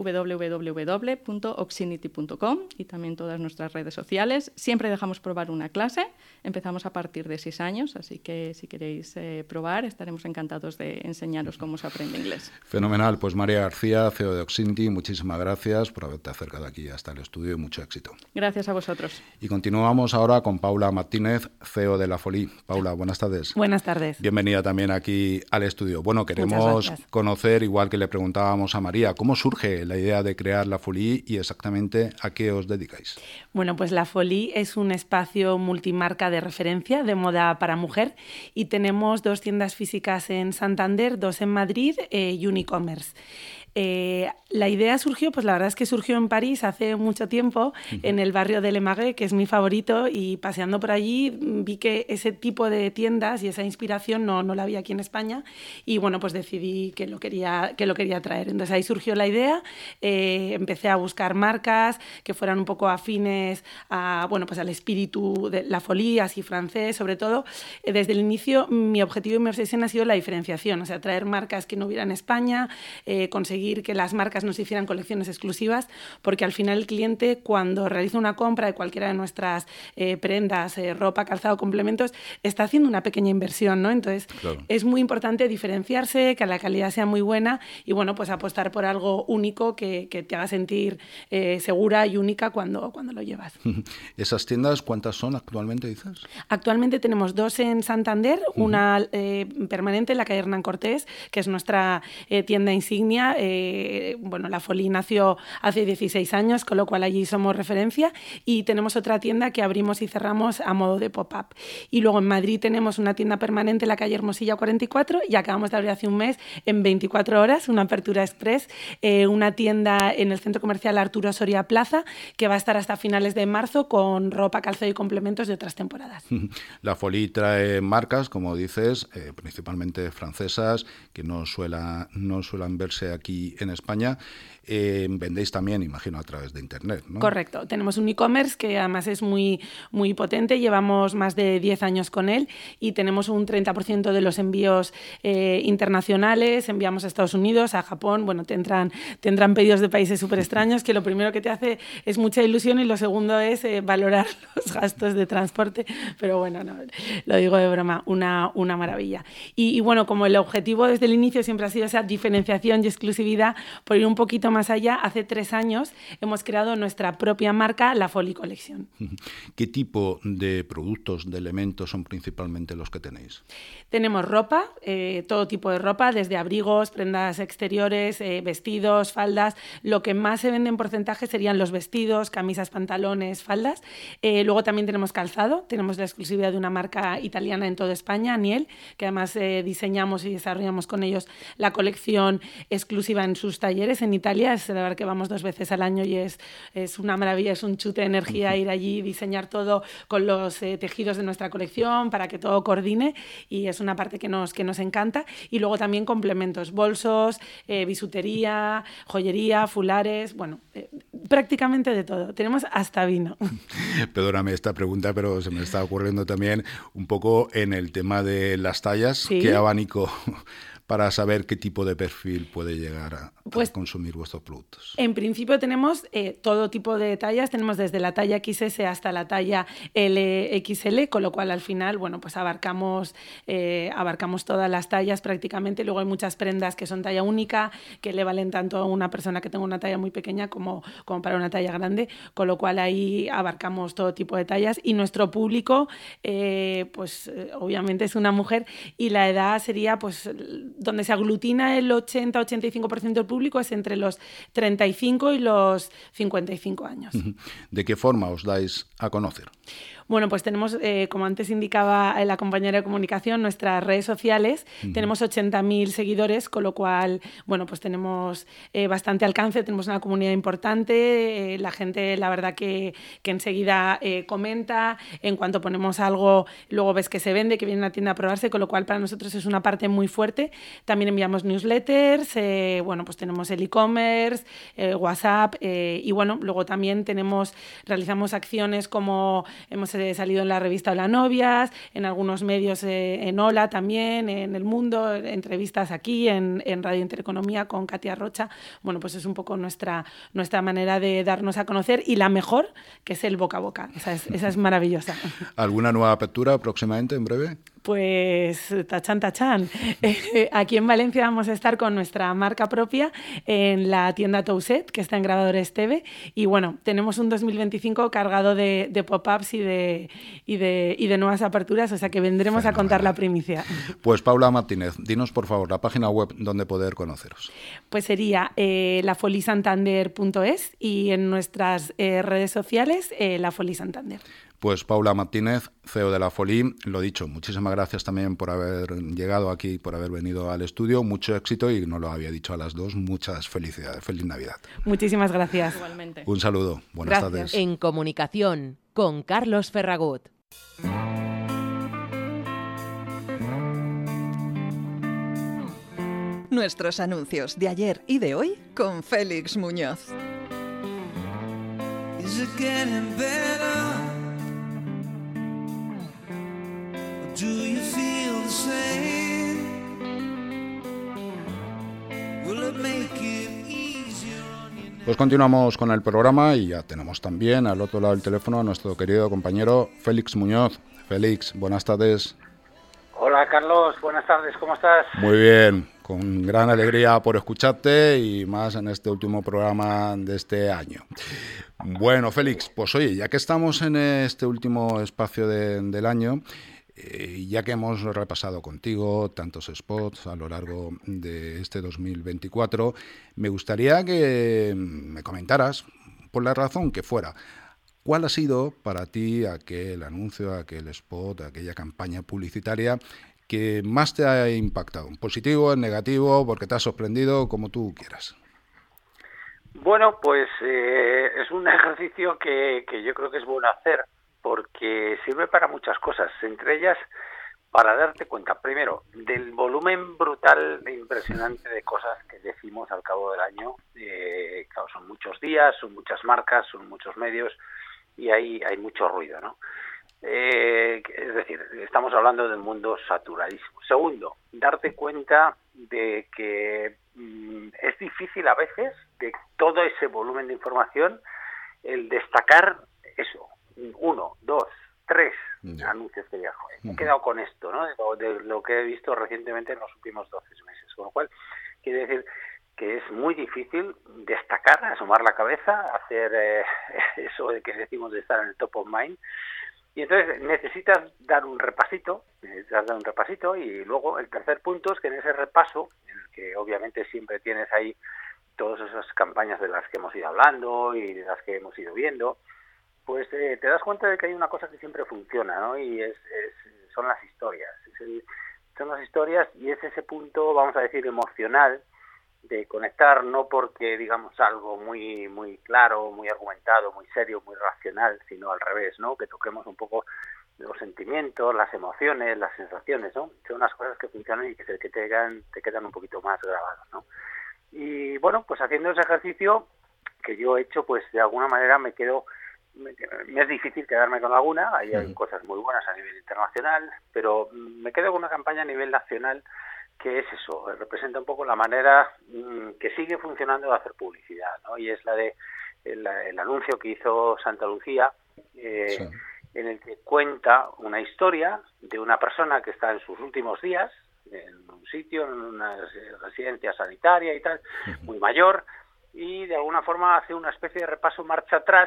Speaker 5: www.oxinity.com y también todas nuestras redes sociales. Siempre dejamos probar una clase. Empezamos a partir de 6 años, así que si queréis probar, estaremos encantados de enseñaros cómo se aprende inglés.
Speaker 2: Fenomenal. Pues María García, CEO de Oxinity, muchísimas gracias por haberte acercado aquí hasta el estudio y mucho éxito.
Speaker 5: Gracias a vosotros.
Speaker 2: Y continuamos ahora con Paula Martínez, CEO de La Folie. Paula, buenas tardes.
Speaker 6: Buenas tardes.
Speaker 2: Bienvenida también aquí al estudio. Bueno, queremos conocer, igual que le preguntábamos a María, ¿cómo surge la idea de crear La Folie y exactamente a qué os dedicáis?
Speaker 6: Bueno, pues La Folie es un espacio multimarca de referencia de moda para mujer y tenemos 2 tiendas físicas en Santander, 2 en Madrid y un e-commerce. La idea surgió, pues la verdad es que surgió en París hace mucho tiempo, en el barrio de Le Marais, que es mi favorito, y paseando por allí vi que ese tipo de tiendas y esa inspiración no la había aquí en España y bueno, pues decidí que lo quería traer. Entonces ahí surgió la idea, empecé a buscar marcas que fueran un poco afines a, bueno, pues al espíritu de La Folie, así francés, sobre todo. Desde el inicio mi objetivo y mi obsesión ha sido la diferenciación, o sea, traer marcas que no hubiera en España, conseguir que las marcas nos hicieran colecciones exclusivas, porque al final el cliente cuando realiza una compra de cualquiera de nuestras prendas, ropa, calzado, complementos, está haciendo una pequeña inversión, ¿no? Entonces es muy importante diferenciarse, que la calidad sea muy buena y bueno, pues apostar por algo único que te haga sentir segura y única cuando lo llevas.
Speaker 2: ¿Esas tiendas cuántas son actualmente, dices?
Speaker 6: Actualmente tenemos 2 en Santander, una permanente en la calle Hernán Cortés, que es nuestra tienda insignia. Bueno, La Folie nació hace 16 años, con lo cual allí somos referencia y tenemos otra tienda que abrimos y cerramos a modo de pop-up. Y luego en Madrid tenemos una tienda permanente en la calle Hermosilla 44 y acabamos de abrir hace un mes en 24 horas, una apertura express, una tienda en el centro comercial Arturo Soria Plaza que va a estar hasta finales de marzo con ropa, calzado y complementos de otras temporadas.
Speaker 2: La Folie trae marcas, como dices, principalmente francesas, que no suelan verse aquí aquí en España. Vendéis también, imagino, a través de Internet, ¿no?
Speaker 6: Correcto. Tenemos un e-commerce que además es muy, muy potente. Llevamos más de 10 años con él y tenemos un 30% de los envíos internacionales. Enviamos a Estados Unidos, a Japón. Bueno, tendrán pedidos de países súper extraños que lo primero que te hace es mucha ilusión y lo segundo es valorar los gastos de transporte. Pero bueno, no, lo digo de broma, una maravilla. Y bueno, como el objetivo desde el inicio siempre ha sido esa diferenciación y exclusividad, por ir un poquito más allá, hace 3 años hemos creado nuestra propia marca, la Folly Collection.
Speaker 2: ¿Qué tipo de productos, de elementos son principalmente los que tenéis?
Speaker 6: Tenemos ropa, todo tipo de ropa, desde abrigos, prendas exteriores, vestidos, faldas. Lo que más se vende en porcentaje serían los vestidos, camisas, pantalones, faldas. Luego también tenemos calzado, tenemos la exclusividad de una marca italiana en toda España, Niel, que además diseñamos y desarrollamos con ellos la colección exclusiva en sus talleres en Italia. Es la verdad que vamos 2 veces al año y es una maravilla, es un chute de energía ir allí, diseñar todo con los tejidos de nuestra colección para que todo coordine, y es una parte que nos encanta. Y luego también complementos, bolsos, bisutería, joyería, fulares, bueno, prácticamente de todo. Tenemos hasta vino.
Speaker 2: Perdóname esta pregunta, pero se me está ocurriendo también un poco en el tema de las tallas.
Speaker 6: ¿Sí?
Speaker 2: ¿Qué abanico para saber qué tipo de perfil puede llegar a consumir vuestros productos?
Speaker 6: En principio tenemos todo tipo de tallas, tenemos desde la talla XS hasta la talla LXL, con lo cual al final, bueno, pues abarcamos todas las tallas prácticamente. Luego hay muchas prendas que son talla única, que le valen tanto a una persona que tenga una talla muy pequeña como para una talla grande, con lo cual ahí abarcamos todo tipo de tallas. Y nuestro público, obviamente es una mujer, y la edad sería, pues, donde se aglutina el 80-85% del público es entre los 35 y los 55 años.
Speaker 2: ¿De qué forma os dais a conocer?
Speaker 6: Bueno, pues tenemos, como antes indicaba la compañera de comunicación, nuestras redes sociales. Tenemos 80.000 seguidores, con lo cual, bueno, pues tenemos bastante alcance, tenemos una comunidad importante. La gente, la verdad que enseguida comenta. En cuanto ponemos algo, luego ves que se vende, que viene a la tienda a probarse, con lo cual para nosotros es una parte muy fuerte. También enviamos newsletters, bueno, pues tenemos el e-commerce, WhatsApp, y bueno, luego también realizamos acciones como hemos salido en la revista Hola Novias, en algunos medios, en Hola también, en El Mundo, entrevistas aquí en Radio Intereconomía con Katia Rocha. Bueno, pues es un poco nuestra manera de darnos a conocer, y la mejor, que es el boca a boca. Esa es maravillosa.
Speaker 2: ¿Alguna nueva apertura próximamente, en breve?
Speaker 6: Pues tachán. Aquí en Valencia vamos a estar con nuestra marca propia en la tienda Touset, que está en Grabador Esteve, y bueno, tenemos un 2025 cargado de pop-ups y de nuevas aperturas, o sea que vendremos a contar la primicia.
Speaker 2: Pues Paula Martínez, dinos por favor la página web donde poder conoceros.
Speaker 6: Pues sería lafollysantander.es, y en nuestras redes sociales La Folly Santander.
Speaker 2: Pues Paula Martínez, CEO de La Folly, lo dicho, muchísimas gracias también por haber llegado aquí, por haber venido al estudio, mucho éxito, y no lo había dicho a las dos, muchas felicidades, feliz Navidad.
Speaker 6: Muchísimas gracias.
Speaker 5: Igualmente.
Speaker 2: Un saludo, buenas tardes.
Speaker 3: En comunicación, con Carlos Ferragut.
Speaker 7: Nuestros anuncios de ayer y de hoy con Félix Muñoz.
Speaker 2: Pues continuamos con el programa y ya tenemos también al otro lado del teléfono a nuestro querido compañero Félix Muñoz. Félix, buenas tardes.
Speaker 8: Hola Carlos, buenas tardes, ¿cómo estás?
Speaker 2: Muy bien, con gran alegría por escucharte y más en este último programa de este año. Bueno, Félix, pues oye, ya que estamos en este último espacio del año, ya que hemos repasado contigo tantos spots a lo largo de este 2024, me gustaría que me comentaras, por la razón que fuera, ¿cuál ha sido para ti aquel anuncio, aquel spot, aquella campaña publicitaria que más te ha impactado? ¿En positivo, en negativo, porque te ha sorprendido, como tú quieras?
Speaker 8: Bueno, pues es un ejercicio que yo creo que es bueno hacer, porque sirve para muchas cosas, entre ellas para darte cuenta, primero, del volumen brutal e impresionante de cosas que decimos al cabo del año. Claro, son muchos días, son muchas marcas, son muchos medios y hay mucho ruido, ¿no? Es decir, estamos hablando de un mundo saturadísimo. Segundo, darte cuenta de que es difícil a veces, de todo ese volumen de información, el destacar eso, 1, 2, 3 anuncios que ya me he quedado con esto, ¿no? De lo que he visto recientemente en los últimos 12 meses. Con lo cual, quiere decir que es muy difícil destacar, asomar la cabeza, hacer eso de que decimos de estar en el top of mind. Y entonces necesitas dar un repasito, y luego el tercer punto es que en ese repaso, en el que obviamente siempre tienes ahí todas esas campañas de las que hemos ido hablando y de las que hemos ido viendo, pues te das cuenta de que hay una cosa que siempre funciona, ¿no? Y son las historias. Son las historias y es ese punto, vamos a decir, emocional, de conectar, no porque digamos algo muy muy claro, muy argumentado, muy serio, muy racional, sino al revés, ¿no? Que toquemos un poco los sentimientos, las emociones, las sensaciones, ¿no? Son unas cosas que funcionan y que te quedan un poquito más grabadas, ¿no? Y bueno, pues haciendo ese ejercicio que yo he hecho, pues de alguna manera me es difícil quedarme con alguna, ahí hay cosas muy buenas a nivel internacional, pero me quedo con una campaña a nivel nacional que es eso, representa un poco la manera que sigue funcionando de hacer publicidad, ¿no? Y es la de el anuncio que hizo Santa Lucía, en el que cuenta una historia de una persona que está en sus últimos días, en un sitio, en una residencia sanitaria y tal, muy mayor, y de alguna forma hace una especie de repaso marcha atrás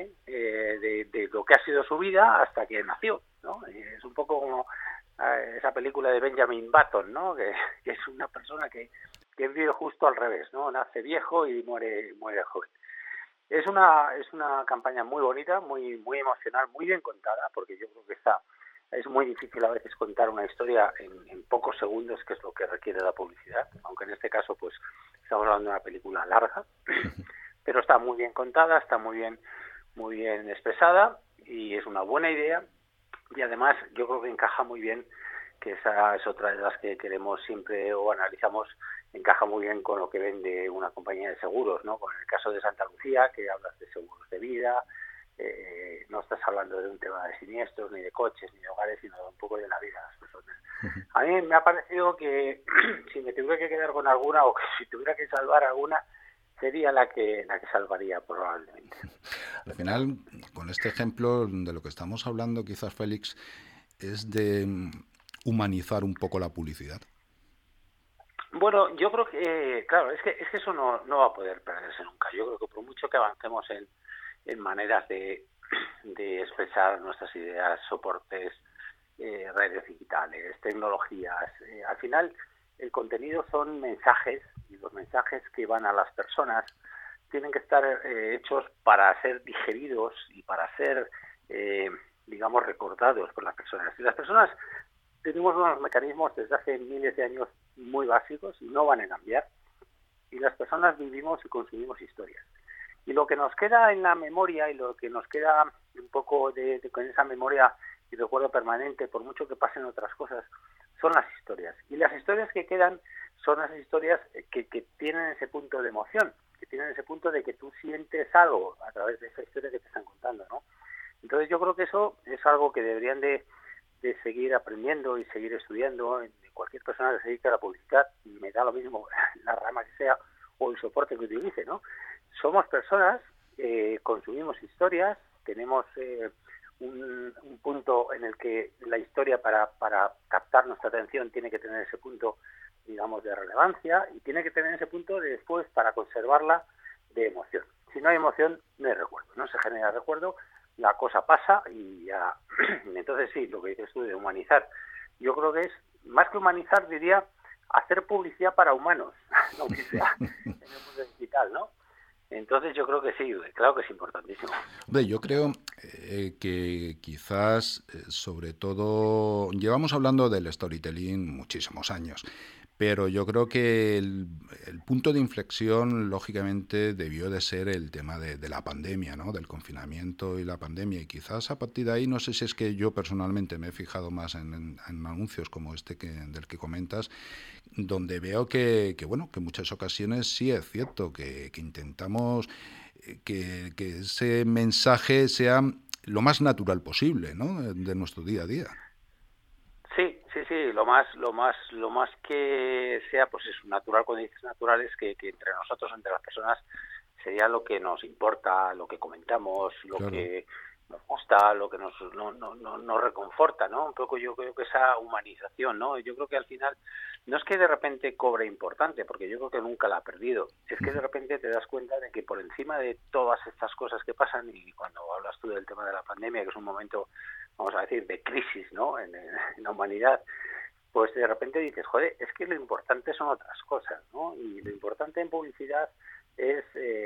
Speaker 8: de lo que ha sido su vida hasta que nació, ¿no? Es un poco como esa película de Benjamin Button, ¿no? Que es una persona que vive justo al revés, ¿no? Nace viejo y muere joven. Es una campaña muy bonita, muy muy emocional, muy bien contada, porque yo creo que es muy difícil a veces contar una historia en pocos segundos, que es lo que requiere la publicidad, aunque en este caso pues estamos hablando de una película larga, pero está muy bien contada, está muy bien expresada y es una buena idea. Y además yo creo que encaja muy bien, que esa es otra de las que queremos siempre o analizamos, encaja muy bien con lo que vende una compañía de seguros, ¿no? Con el caso de Santa Lucía, que hablas de seguros de vida, no estás hablando de un tema de siniestros, ni de coches, ni de hogares, sino un poco de la vida de las personas. A mí me ha parecido que si me tuviera que quedar con alguna o que si tuviera que salvar alguna, sería la que salvaría probablemente.
Speaker 2: Al final, con este ejemplo de lo que estamos hablando, quizás, Félix, es de humanizar un poco la publicidad.
Speaker 8: Bueno, yo creo que, claro, es que eso no va a poder perderse nunca. Yo creo que por mucho que avancemos en maneras de expresar nuestras ideas, soportes, redes digitales, tecnologías, al final el contenido son mensajes, y los mensajes que van a las personas tienen que estar hechos para ser digeridos y para ser, digamos, recordados por las personas. Y las personas tenemos unos mecanismos desde hace miles de años muy básicos y no van a cambiar. Y las personas vivimos y consumimos historias. Y lo que nos queda en la memoria y lo que nos queda un poco con esa memoria y recuerdo permanente, por mucho que pasen otras cosas, son las historias. Y las historias que quedan son las historias que tienen ese punto de emoción, que tienen ese punto de que tú sientes algo a través de esa historia que te están contando, ¿no? Entonces yo creo que eso es algo que deberían de seguir aprendiendo y seguir estudiando en cualquier persona que se dedique a la publicidad, me da lo mismo la rama que sea o el soporte que utilice, ¿no? Somos personas, consumimos historias, tenemos un punto en el que la historia para captar nuestra atención tiene que tener ese punto, digamos, de relevancia y tiene que tener ese punto de después para conservarla de emoción. Si no hay emoción, no hay recuerdo, no se genera recuerdo, la cosa pasa y ya. Entonces sí, lo que dices tú de humanizar, yo creo que es, más que humanizar, diría hacer publicidad para humanos, aunque sea en el mundo digital, ¿no? Entonces yo creo que sí, claro que es importantísimo.
Speaker 2: Yo creo que quizás, sobre todo, llevamos hablando del storytelling muchísimos años, pero yo creo que el punto de inflexión, lógicamente, debió de ser el tema de la pandemia, ¿no? Del confinamiento y la pandemia. Y quizás a partir de ahí, no sé si es que yo personalmente me he fijado más en anuncios como este del que comentas, donde veo que en muchas ocasiones sí es cierto que intentamos que ese mensaje sea lo más natural posible, ¿no? De nuestro día a día.
Speaker 8: Sí, lo más que sea, pues es natural. Cuando dices natural es que entre nosotros, entre las personas, sería lo que nos importa, lo que comentamos, lo que nos gusta, lo que nos reconforta, ¿no? Un poco yo creo que esa humanización, ¿no? Yo creo que al final no es que de repente cobre importante, porque yo creo que nunca la ha perdido. Es que de repente te das cuenta de que por encima de todas estas cosas que pasan, y cuando hablas tú del tema de la pandemia, que es un momento, vamos a decir, de crisis, ¿no? En la humanidad, pues de repente dices, joder, es que lo importante son otras cosas, ¿no? Y lo importante en publicidad es,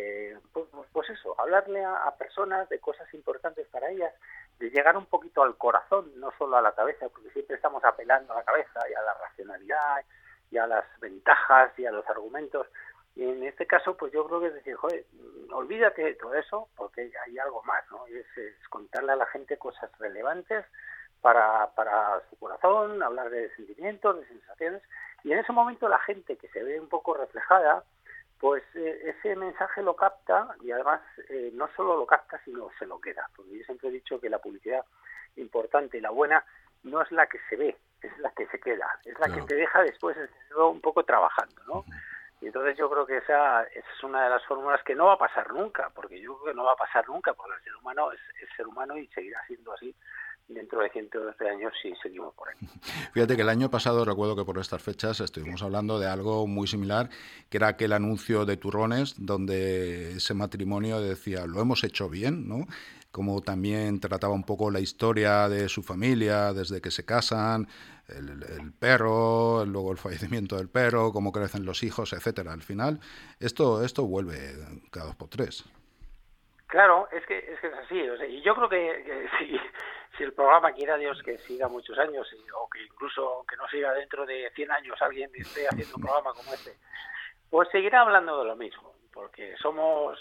Speaker 8: pues eso, hablarle a personas de cosas importantes para ellas, de llegar un poquito al corazón, no solo a la cabeza, porque siempre estamos apelando a la cabeza y a la racionalidad y a las ventajas y a los argumentos. Y en este caso, pues yo creo que es decir, joder, olvídate de todo eso, porque hay algo más, ¿no? Y es contarle a la gente cosas relevantes para su corazón, hablar de sentimientos, de sensaciones, y en ese momento la gente que se ve un poco reflejada, pues ese mensaje lo capta, y además no solo lo capta, sino se lo queda. Porque yo siempre he dicho que la publicidad importante y la buena no es la que se ve, es la que se queda, es la que te deja después el cerebro un poco trabajando, ¿no? Y entonces yo creo que esa es una de las fórmulas que no va a pasar nunca, porque yo creo que no va a pasar nunca, porque el ser humano es ser humano y seguirá siendo así dentro de cientos de años si seguimos por ahí.
Speaker 2: Fíjate que el año pasado, recuerdo que por estas fechas estuvimos hablando de algo muy similar, que era aquel anuncio de turrones, donde ese matrimonio decía, lo hemos hecho bien, ¿no? Como también trataba un poco la historia de su familia, desde que se casan, el perro, luego el fallecimiento del perro, cómo crecen los hijos, etcétera. Al final, esto vuelve cada 2 por 3.
Speaker 8: Claro, es que es así. O sea, y yo creo que si el programa, quiera Dios que siga muchos años, o que incluso que no siga dentro de 100 años alguien esté haciendo un programa como este, pues seguirá hablando de lo mismo, porque somos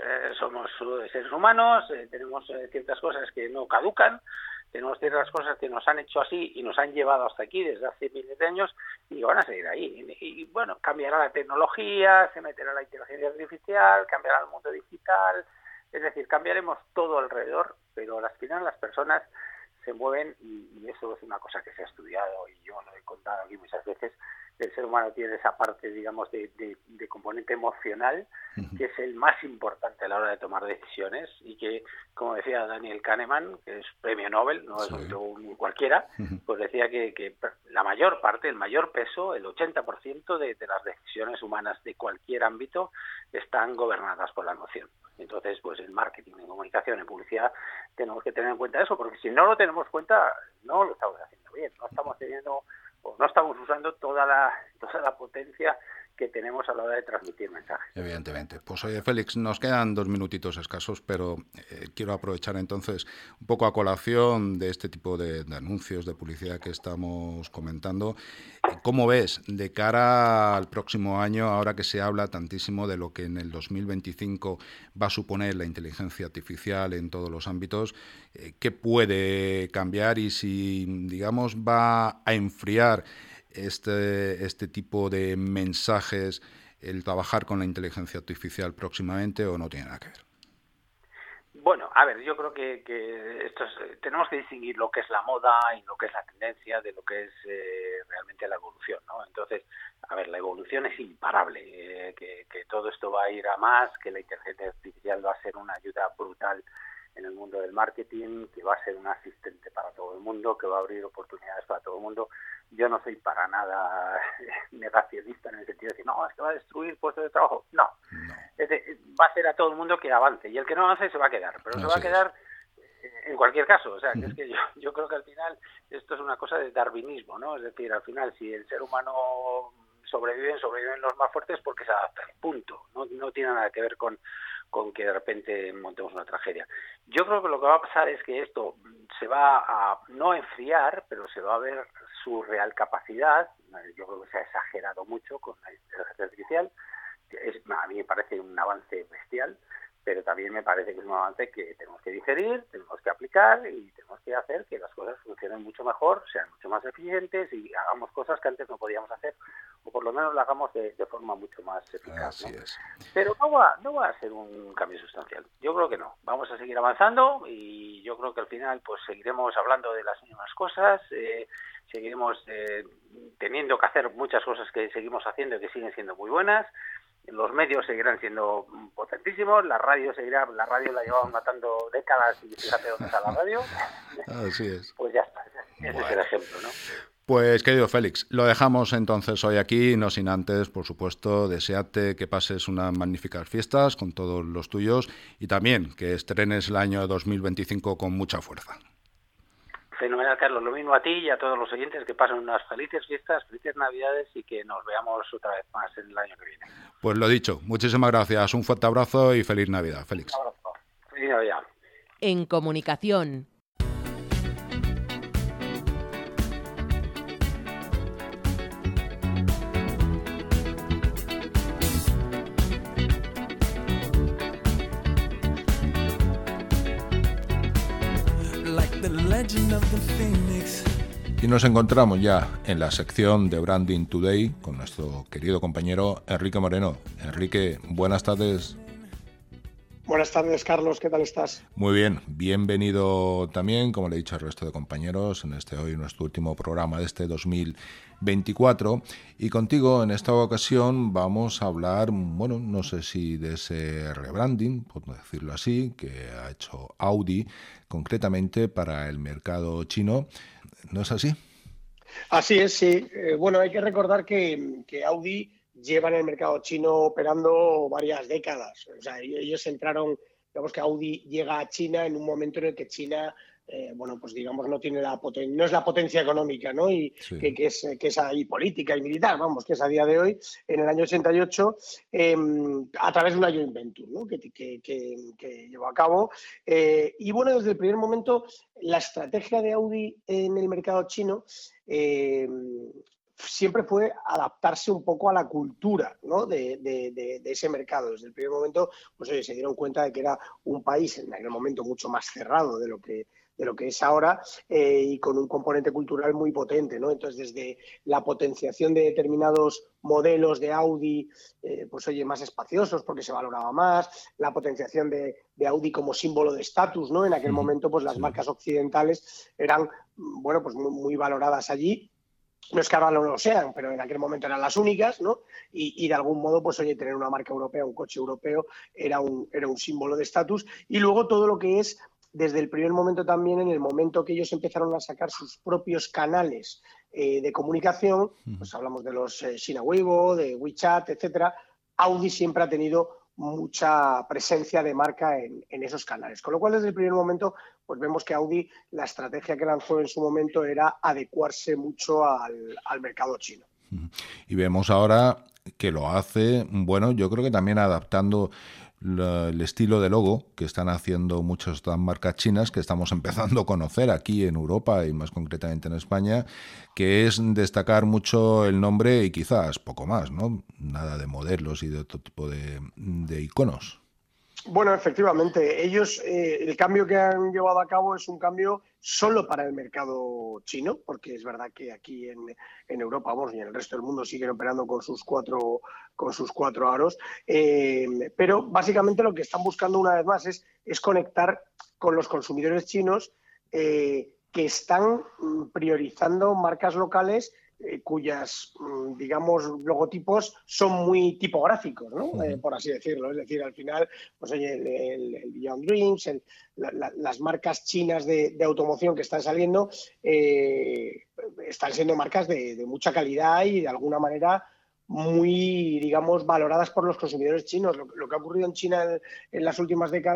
Speaker 8: seres humanos, tenemos ciertas cosas que no caducan, tenemos ciertas cosas que nos han hecho así y nos han llevado hasta aquí desde hace miles de años y van a seguir ahí. Y bueno, cambiará la tecnología, se meterá la inteligencia artificial, cambiará el mundo digital. Es decir, cambiaremos todo alrededor, pero al final las personas se mueven y eso es una cosa que se ha estudiado y yo lo he contado aquí muchas veces. El ser humano tiene esa parte, digamos, de componente emocional, que es el más importante a la hora de tomar decisiones y que, como decía Daniel Kahneman, que es premio Nobel, no es un cualquiera, pues decía que la mayor parte, el mayor peso, el 80% de las decisiones humanas de cualquier ámbito están gobernadas por la emoción. Entonces, pues en marketing, en comunicación, en publicidad, tenemos que tener en cuenta eso, porque si no lo tenemos en cuenta, no lo estamos haciendo bien, no estamos usando toda la potencia que tenemos a la hora de transmitir mensajes.
Speaker 2: Evidentemente. Pues oye, Félix, nos quedan 2 minutitos escasos, pero quiero aprovechar entonces un poco a colación de este tipo de anuncios, de publicidad que estamos comentando. ¿Cómo ves de cara al próximo año, ahora que se habla tantísimo de lo que en el 2025 va a suponer la inteligencia artificial en todos los ámbitos? ¿Qué puede cambiar y si, digamos, va a enfriar este tipo de mensajes, el trabajar con la inteligencia artificial próximamente, o no tiene nada que ver?
Speaker 8: Bueno, a ver, yo creo que tenemos que distinguir lo que es la moda y lo que es la tendencia de lo que es realmente la evolución, ¿no? Entonces, a ver, la evolución es imparable, que todo esto va a ir a más, que la inteligencia artificial va a ser una ayuda brutal en el mundo del marketing, que va a ser un asistente para todo el mundo, que va a abrir oportunidades para todo el mundo. Yo no soy para nada negacionista en el sentido de decir, no, es que va a destruir puestos de trabajo. No. Va a hacer a todo el mundo que avance, y el que no avance se va a quedar, pero se va a quedar en cualquier caso. O sea, que es que yo creo que al final esto es una cosa de darwinismo, ¿no? Es decir, al final, si el ser humano sobreviven los más fuertes porque se adaptan, punto. No tiene nada que ver con que de repente montemos una tragedia. Yo creo que lo que va a pasar es que esto se va a no enfriar, pero se va a ver su real capacidad. Yo creo que se ha exagerado mucho con la inteligencia artificial. A mí me parece un avance bestial, pero también me parece que es un avance que tenemos que digerir, tenemos que aplicar y tenemos que hacer que las cosas funcionen mucho mejor, sean mucho más eficientes y hagamos cosas que antes no podíamos hacer, o por lo menos lo hagamos de forma mucho más eficaz.
Speaker 1: Así
Speaker 8: ¿no?
Speaker 1: es.
Speaker 8: Pero no va a ser un cambio sustancial. Yo creo que no. Vamos a seguir avanzando y yo creo que al final pues seguiremos hablando de las mismas cosas, seguiremos teniendo que hacer muchas cosas que seguimos haciendo y que siguen siendo muy buenas. Los medios seguirán siendo potentísimos, la radio la llevamos matando décadas y fíjate dónde está la radio.
Speaker 2: Así es.
Speaker 8: Pues ya está, ese es el ejemplo, ¿no?
Speaker 2: Pues querido Félix, lo dejamos entonces hoy aquí, no sin antes, por supuesto, desearte que pases unas magníficas fiestas con todos los tuyos y también que estrenes el año 2025 con mucha fuerza.
Speaker 8: Fenomenal, Carlos. Lo mismo a ti y a todos los oyentes, que pasen unas felices fiestas, felices Navidades y que nos veamos otra vez más en el año que viene.
Speaker 2: Pues lo dicho, muchísimas gracias, un fuerte abrazo y feliz Navidad, Félix.
Speaker 8: Un abrazo. Feliz Navidad.
Speaker 3: En comunicación.
Speaker 2: Y nos encontramos ya en la sección de Branding Today con nuestro querido compañero Enrique Moreno. Enrique, buenas tardes.
Speaker 9: Buenas tardes, Carlos, ¿qué tal estás?
Speaker 2: Muy bien, bienvenido también, como le he dicho al resto de compañeros, en hoy nuestro último programa de este 2024. Y contigo, en esta ocasión, vamos a hablar, bueno, no sé si de ese rebranding, por decirlo así, que ha hecho Audi, concretamente para el mercado chino. ¿No es así?
Speaker 9: Así es, sí. Bueno, hay que recordar que Audi lleva en el mercado chino operando varias décadas. O sea, ellos entraron, digamos que Audi llega a China en un momento en el que China, bueno, pues digamos, no tiene no es la potencia económica, ¿no? Y sí. que es ahí política y militar, vamos, que es a día de hoy, en el año 88, a través de una joint venture, ¿no? que llevó a cabo. Y bueno, desde el primer momento, la estrategia de Audi en el mercado chino siempre fue adaptarse un poco a la cultura, ¿no? de ese mercado. Desde el primer momento, pues oye, se dieron cuenta de que era un país en aquel momento mucho más cerrado de lo que es ahora y con un componente cultural muy potente, ¿no? Entonces, desde la potenciación de determinados modelos de Audi, pues oye, más espaciosos porque se valoraba más, la potenciación de Audi como símbolo de estatus, ¿no? En aquel momento, pues las marcas occidentales eran, bueno, pues muy valoradas allí. No es que ahora no lo sean, pero en aquel momento eran las únicas, ¿no? Y de algún modo, pues oye, tener una marca europea, un coche europeo, era un símbolo de estatus. Y luego todo lo que es, desde el primer momento también, en el momento que ellos empezaron a sacar sus propios canales de comunicación, pues hablamos de los Sina Weibo, de WeChat, etcétera, Audi siempre ha tenido mucha presencia de marca en esos canales. Con lo cual, desde el primer momento, pues vemos que Audi, la estrategia que lanzó en su momento era adecuarse mucho al mercado chino.
Speaker 2: Y vemos ahora que lo hace, bueno, yo creo que también adaptando el estilo de logo que están haciendo muchas marcas chinas que estamos empezando a conocer aquí en Europa y más concretamente en España, que es destacar mucho el nombre y quizás poco más, ¿no? Nada de modelos y de otro tipo de iconos.
Speaker 9: Bueno, efectivamente, ellos el cambio que han llevado a cabo es un cambio solo para el mercado chino, porque es verdad que aquí en Europa, vamos, y en el resto del mundo siguen operando con sus cuatro aros, pero básicamente lo que están buscando una vez más es conectar con los consumidores chinos que están priorizando marcas locales cuyas, digamos, logotipos son muy tipográficos, ¿no? Por así decirlo. Es decir, al final, pues oye, el Beyond Dreams, las marcas chinas de automoción que están saliendo están siendo marcas de mucha calidad y de alguna manera muy, digamos, valoradas por los consumidores chinos. Lo que ha ocurrido en China en las últimas décadas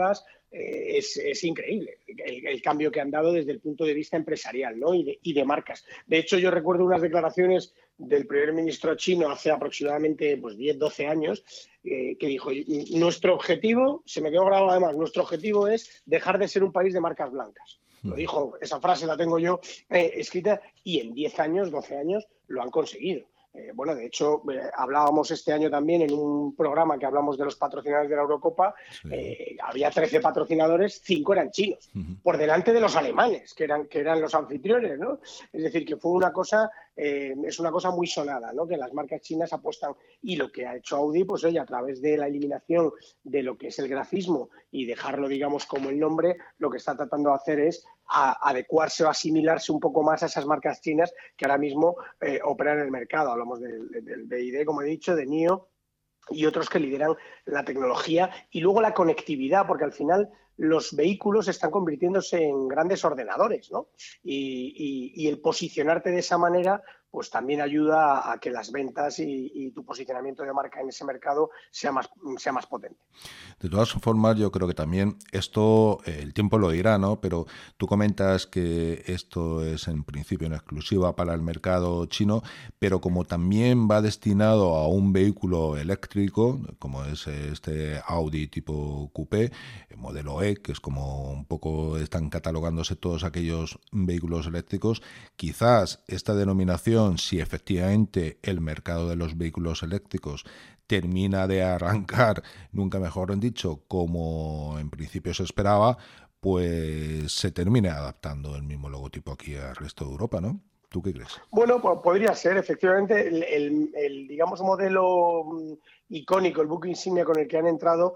Speaker 9: es increíble el cambio que han dado desde el punto de vista empresarial, ¿no? y de marcas. De hecho, yo recuerdo unas declaraciones del primer ministro chino hace aproximadamente 10, 12 años, que dijo, nuestro objetivo, se me quedó grabado además, nuestro objetivo es dejar de ser un país de marcas blancas. Lo dijo, esa frase la tengo yo escrita, y en 10 años, 12 años lo han conseguido. De hecho, hablábamos este año también en un programa que hablamos de los patrocinadores de la Eurocopa, había 13 patrocinadores, 5 eran chinos, por delante de los alemanes, que eran los anfitriones, ¿no? Es decir, que fue una cosa, es una cosa muy sonada, ¿no? Que las marcas chinas apuestan, y lo que ha hecho Audi, pues oye, a través de la eliminación de lo que es el grafismo y dejarlo, digamos, como el nombre, lo que está tratando de hacer es adecuarse o asimilarse un poco más a esas marcas chinas que ahora mismo operan en el mercado. Hablamos del BYD, como he dicho, de NIO y otros que lideran la tecnología y luego la conectividad, porque al final los vehículos están convirtiéndose en grandes ordenadores, ¿no? Y el posicionarte de esa manera pues también ayuda a que las ventas y tu posicionamiento de marca en ese mercado sea más potente.
Speaker 2: De todas formas, yo creo que también esto, el tiempo lo dirá, ¿no? Pero tú comentas que esto es en principio en exclusiva para el mercado chino, pero como también va destinado a un vehículo eléctrico, como es este Audi tipo coupé, modelo E, que es como un poco están catalogándose todos aquellos vehículos eléctricos, quizás esta denominación, si efectivamente el mercado de los vehículos eléctricos termina de arrancar, nunca mejor dicho, como en principio se esperaba, pues se termine adaptando el mismo logotipo aquí al resto de Europa, ¿no? ¿Tú qué crees?
Speaker 9: Bueno, pues podría ser, efectivamente, el digamos, modelo icónico, el buque insignia con el que han entrado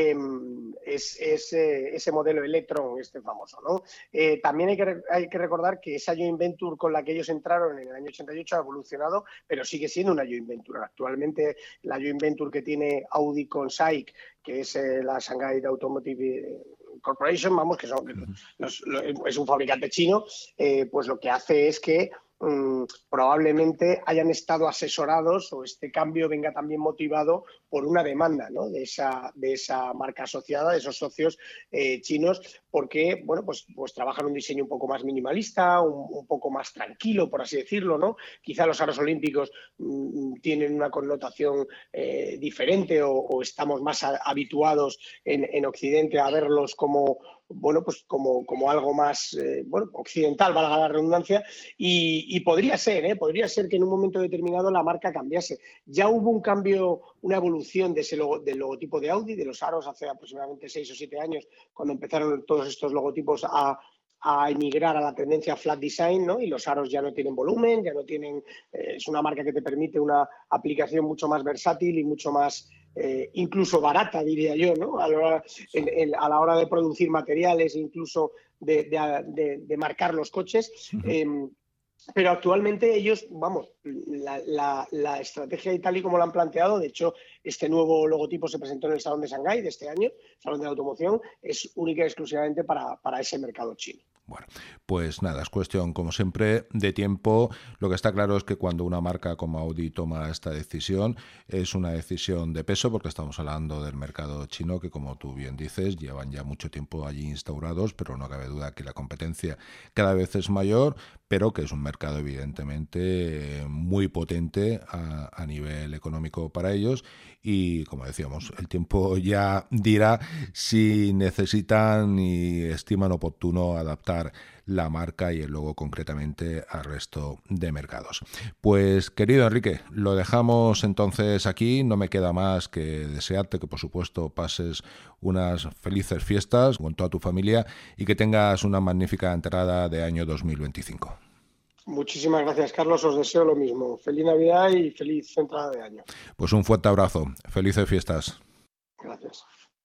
Speaker 9: es ese modelo Electron, este famoso, ¿no? También hay que recordar que esa joint venture con la que ellos entraron en el año 88 ha evolucionado, pero sigue siendo una joint venture. Actualmente la joint venture que tiene Audi con SAIC, que es la Shanghai Automotive Corporation, vamos, que es un fabricante chino, pues lo que hace es que probablemente hayan estado asesorados o este cambio venga también motivado por una demanda, ¿no? de esa marca asociada, de esos socios chinos, porque bueno, pues trabajan un diseño un poco más minimalista, un poco más tranquilo, por así decirlo, ¿no? Quizá los aros olímpicos tienen una connotación diferente o estamos más habituados en Occidente a verlos como algo más occidental, valga la redundancia, y podría ser que en un momento determinado la marca cambiase. Ya hubo un cambio, una evolución del logotipo de Audi, de los aros, hace aproximadamente 6 o 7 años, cuando empezaron todos estos logotipos a emigrar a la tendencia flat design, ¿no? Y los aros ya no tienen volumen, ya no tienen... es una marca que te permite una aplicación mucho más versátil y mucho más incluso barata, diría yo, ¿no? A la hora de producir materiales, incluso de marcar los coches. Pero actualmente ellos, la estrategia y tal y como lo han planteado, de hecho, este nuevo logotipo se presentó en el Salón de Shanghái de este año, Salón de la Automoción, es única y exclusivamente para ese mercado chino.
Speaker 2: Bueno, pues nada, es cuestión, como siempre, de tiempo. Lo que está claro es que cuando una marca como Audi toma esta decisión, es una decisión de peso, porque estamos hablando del mercado chino, que como tú bien dices, llevan ya mucho tiempo allí instaurados, pero no cabe duda que la competencia cada vez es mayor, pero que es un mercado evidentemente muy potente a nivel económico para ellos, y como decíamos, el tiempo ya dirá si necesitan y estiman oportuno adaptar la marca y el logo concretamente al resto de mercados. Pues querido Enrique, lo dejamos entonces aquí. No me queda más que desearte que por supuesto pases unas felices fiestas con toda tu familia y que tengas una magnífica entrada de año 2025.
Speaker 9: Muchísimas gracias, Carlos. Os deseo lo mismo. Feliz Navidad y feliz entrada de año.
Speaker 2: Pues un fuerte abrazo. Felices fiestas.
Speaker 9: Gracias.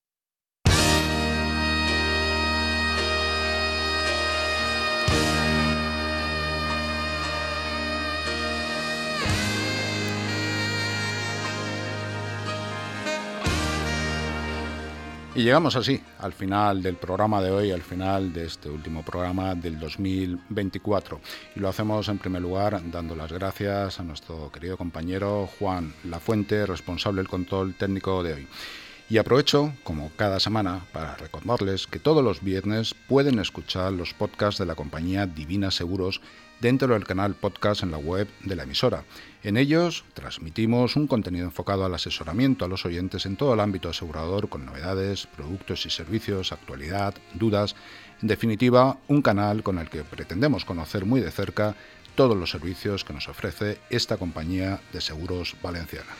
Speaker 2: Y llegamos así al final del programa de hoy, al final de este último programa del 2024. Y lo hacemos en primer lugar dando las gracias a nuestro querido compañero Juan Lafuente, responsable del control técnico de hoy. Y aprovecho, como cada semana, para recordarles que todos los viernes pueden escuchar los podcasts de la compañía Divina Seguros dentro del canal podcast en la web de la emisora. En ellos transmitimos un contenido enfocado al asesoramiento a los oyentes en todo el ámbito asegurador, con novedades, productos y servicios, actualidad, dudas. En definitiva, un canal con el que pretendemos conocer muy de cerca todos los servicios que nos ofrece esta compañía de seguros valenciana.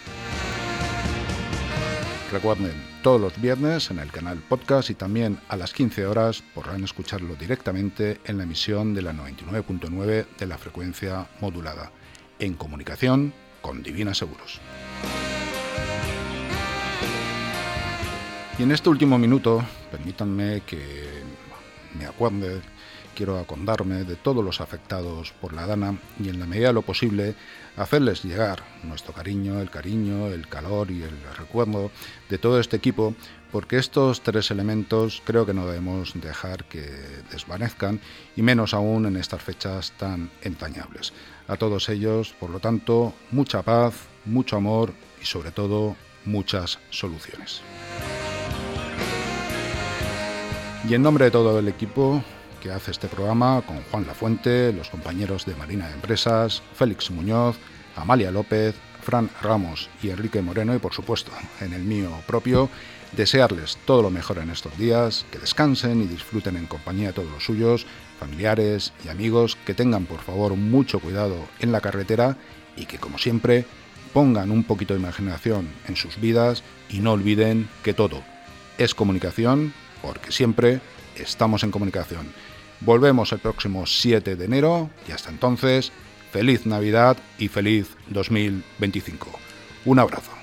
Speaker 2: Recuerden, todos los viernes en el canal podcast y también a las 15 horas podrán escucharlo directamente en la emisión de la 99.9 de la frecuencia modulada, en comunicación con Divina Seguros. Y en este último minuto, permítanme que quiero acordarme de todos los afectados por la Dana y, en la medida de lo posible, hacerles llegar nuestro cariño, el calor y el recuerdo de todo este equipo, porque estos tres elementos creo que no debemos dejar que desvanezcan, y menos aún en estas fechas tan entrañables. A todos ellos, por lo tanto, mucha paz, mucho amor y, sobre todo, muchas soluciones. Y en nombre de todo el equipo que hace este programa, con Juan Lafuente, los compañeros de Marina de Empresas, Félix Muñoz, Amalia López, Fran Ramos y Enrique Moreno, y por supuesto en el mío propio, desearles todo lo mejor en estos días, que descansen y disfruten en compañía de todos los suyos, familiares y amigos, que tengan por favor mucho cuidado en la carretera y que, como siempre, pongan un poquito de imaginación en sus vidas y no olviden que todo es comunicación, porque siempre estamos en comunicación. Volvemos el próximo 7 de enero y hasta entonces, feliz Navidad y feliz 2025. Un abrazo.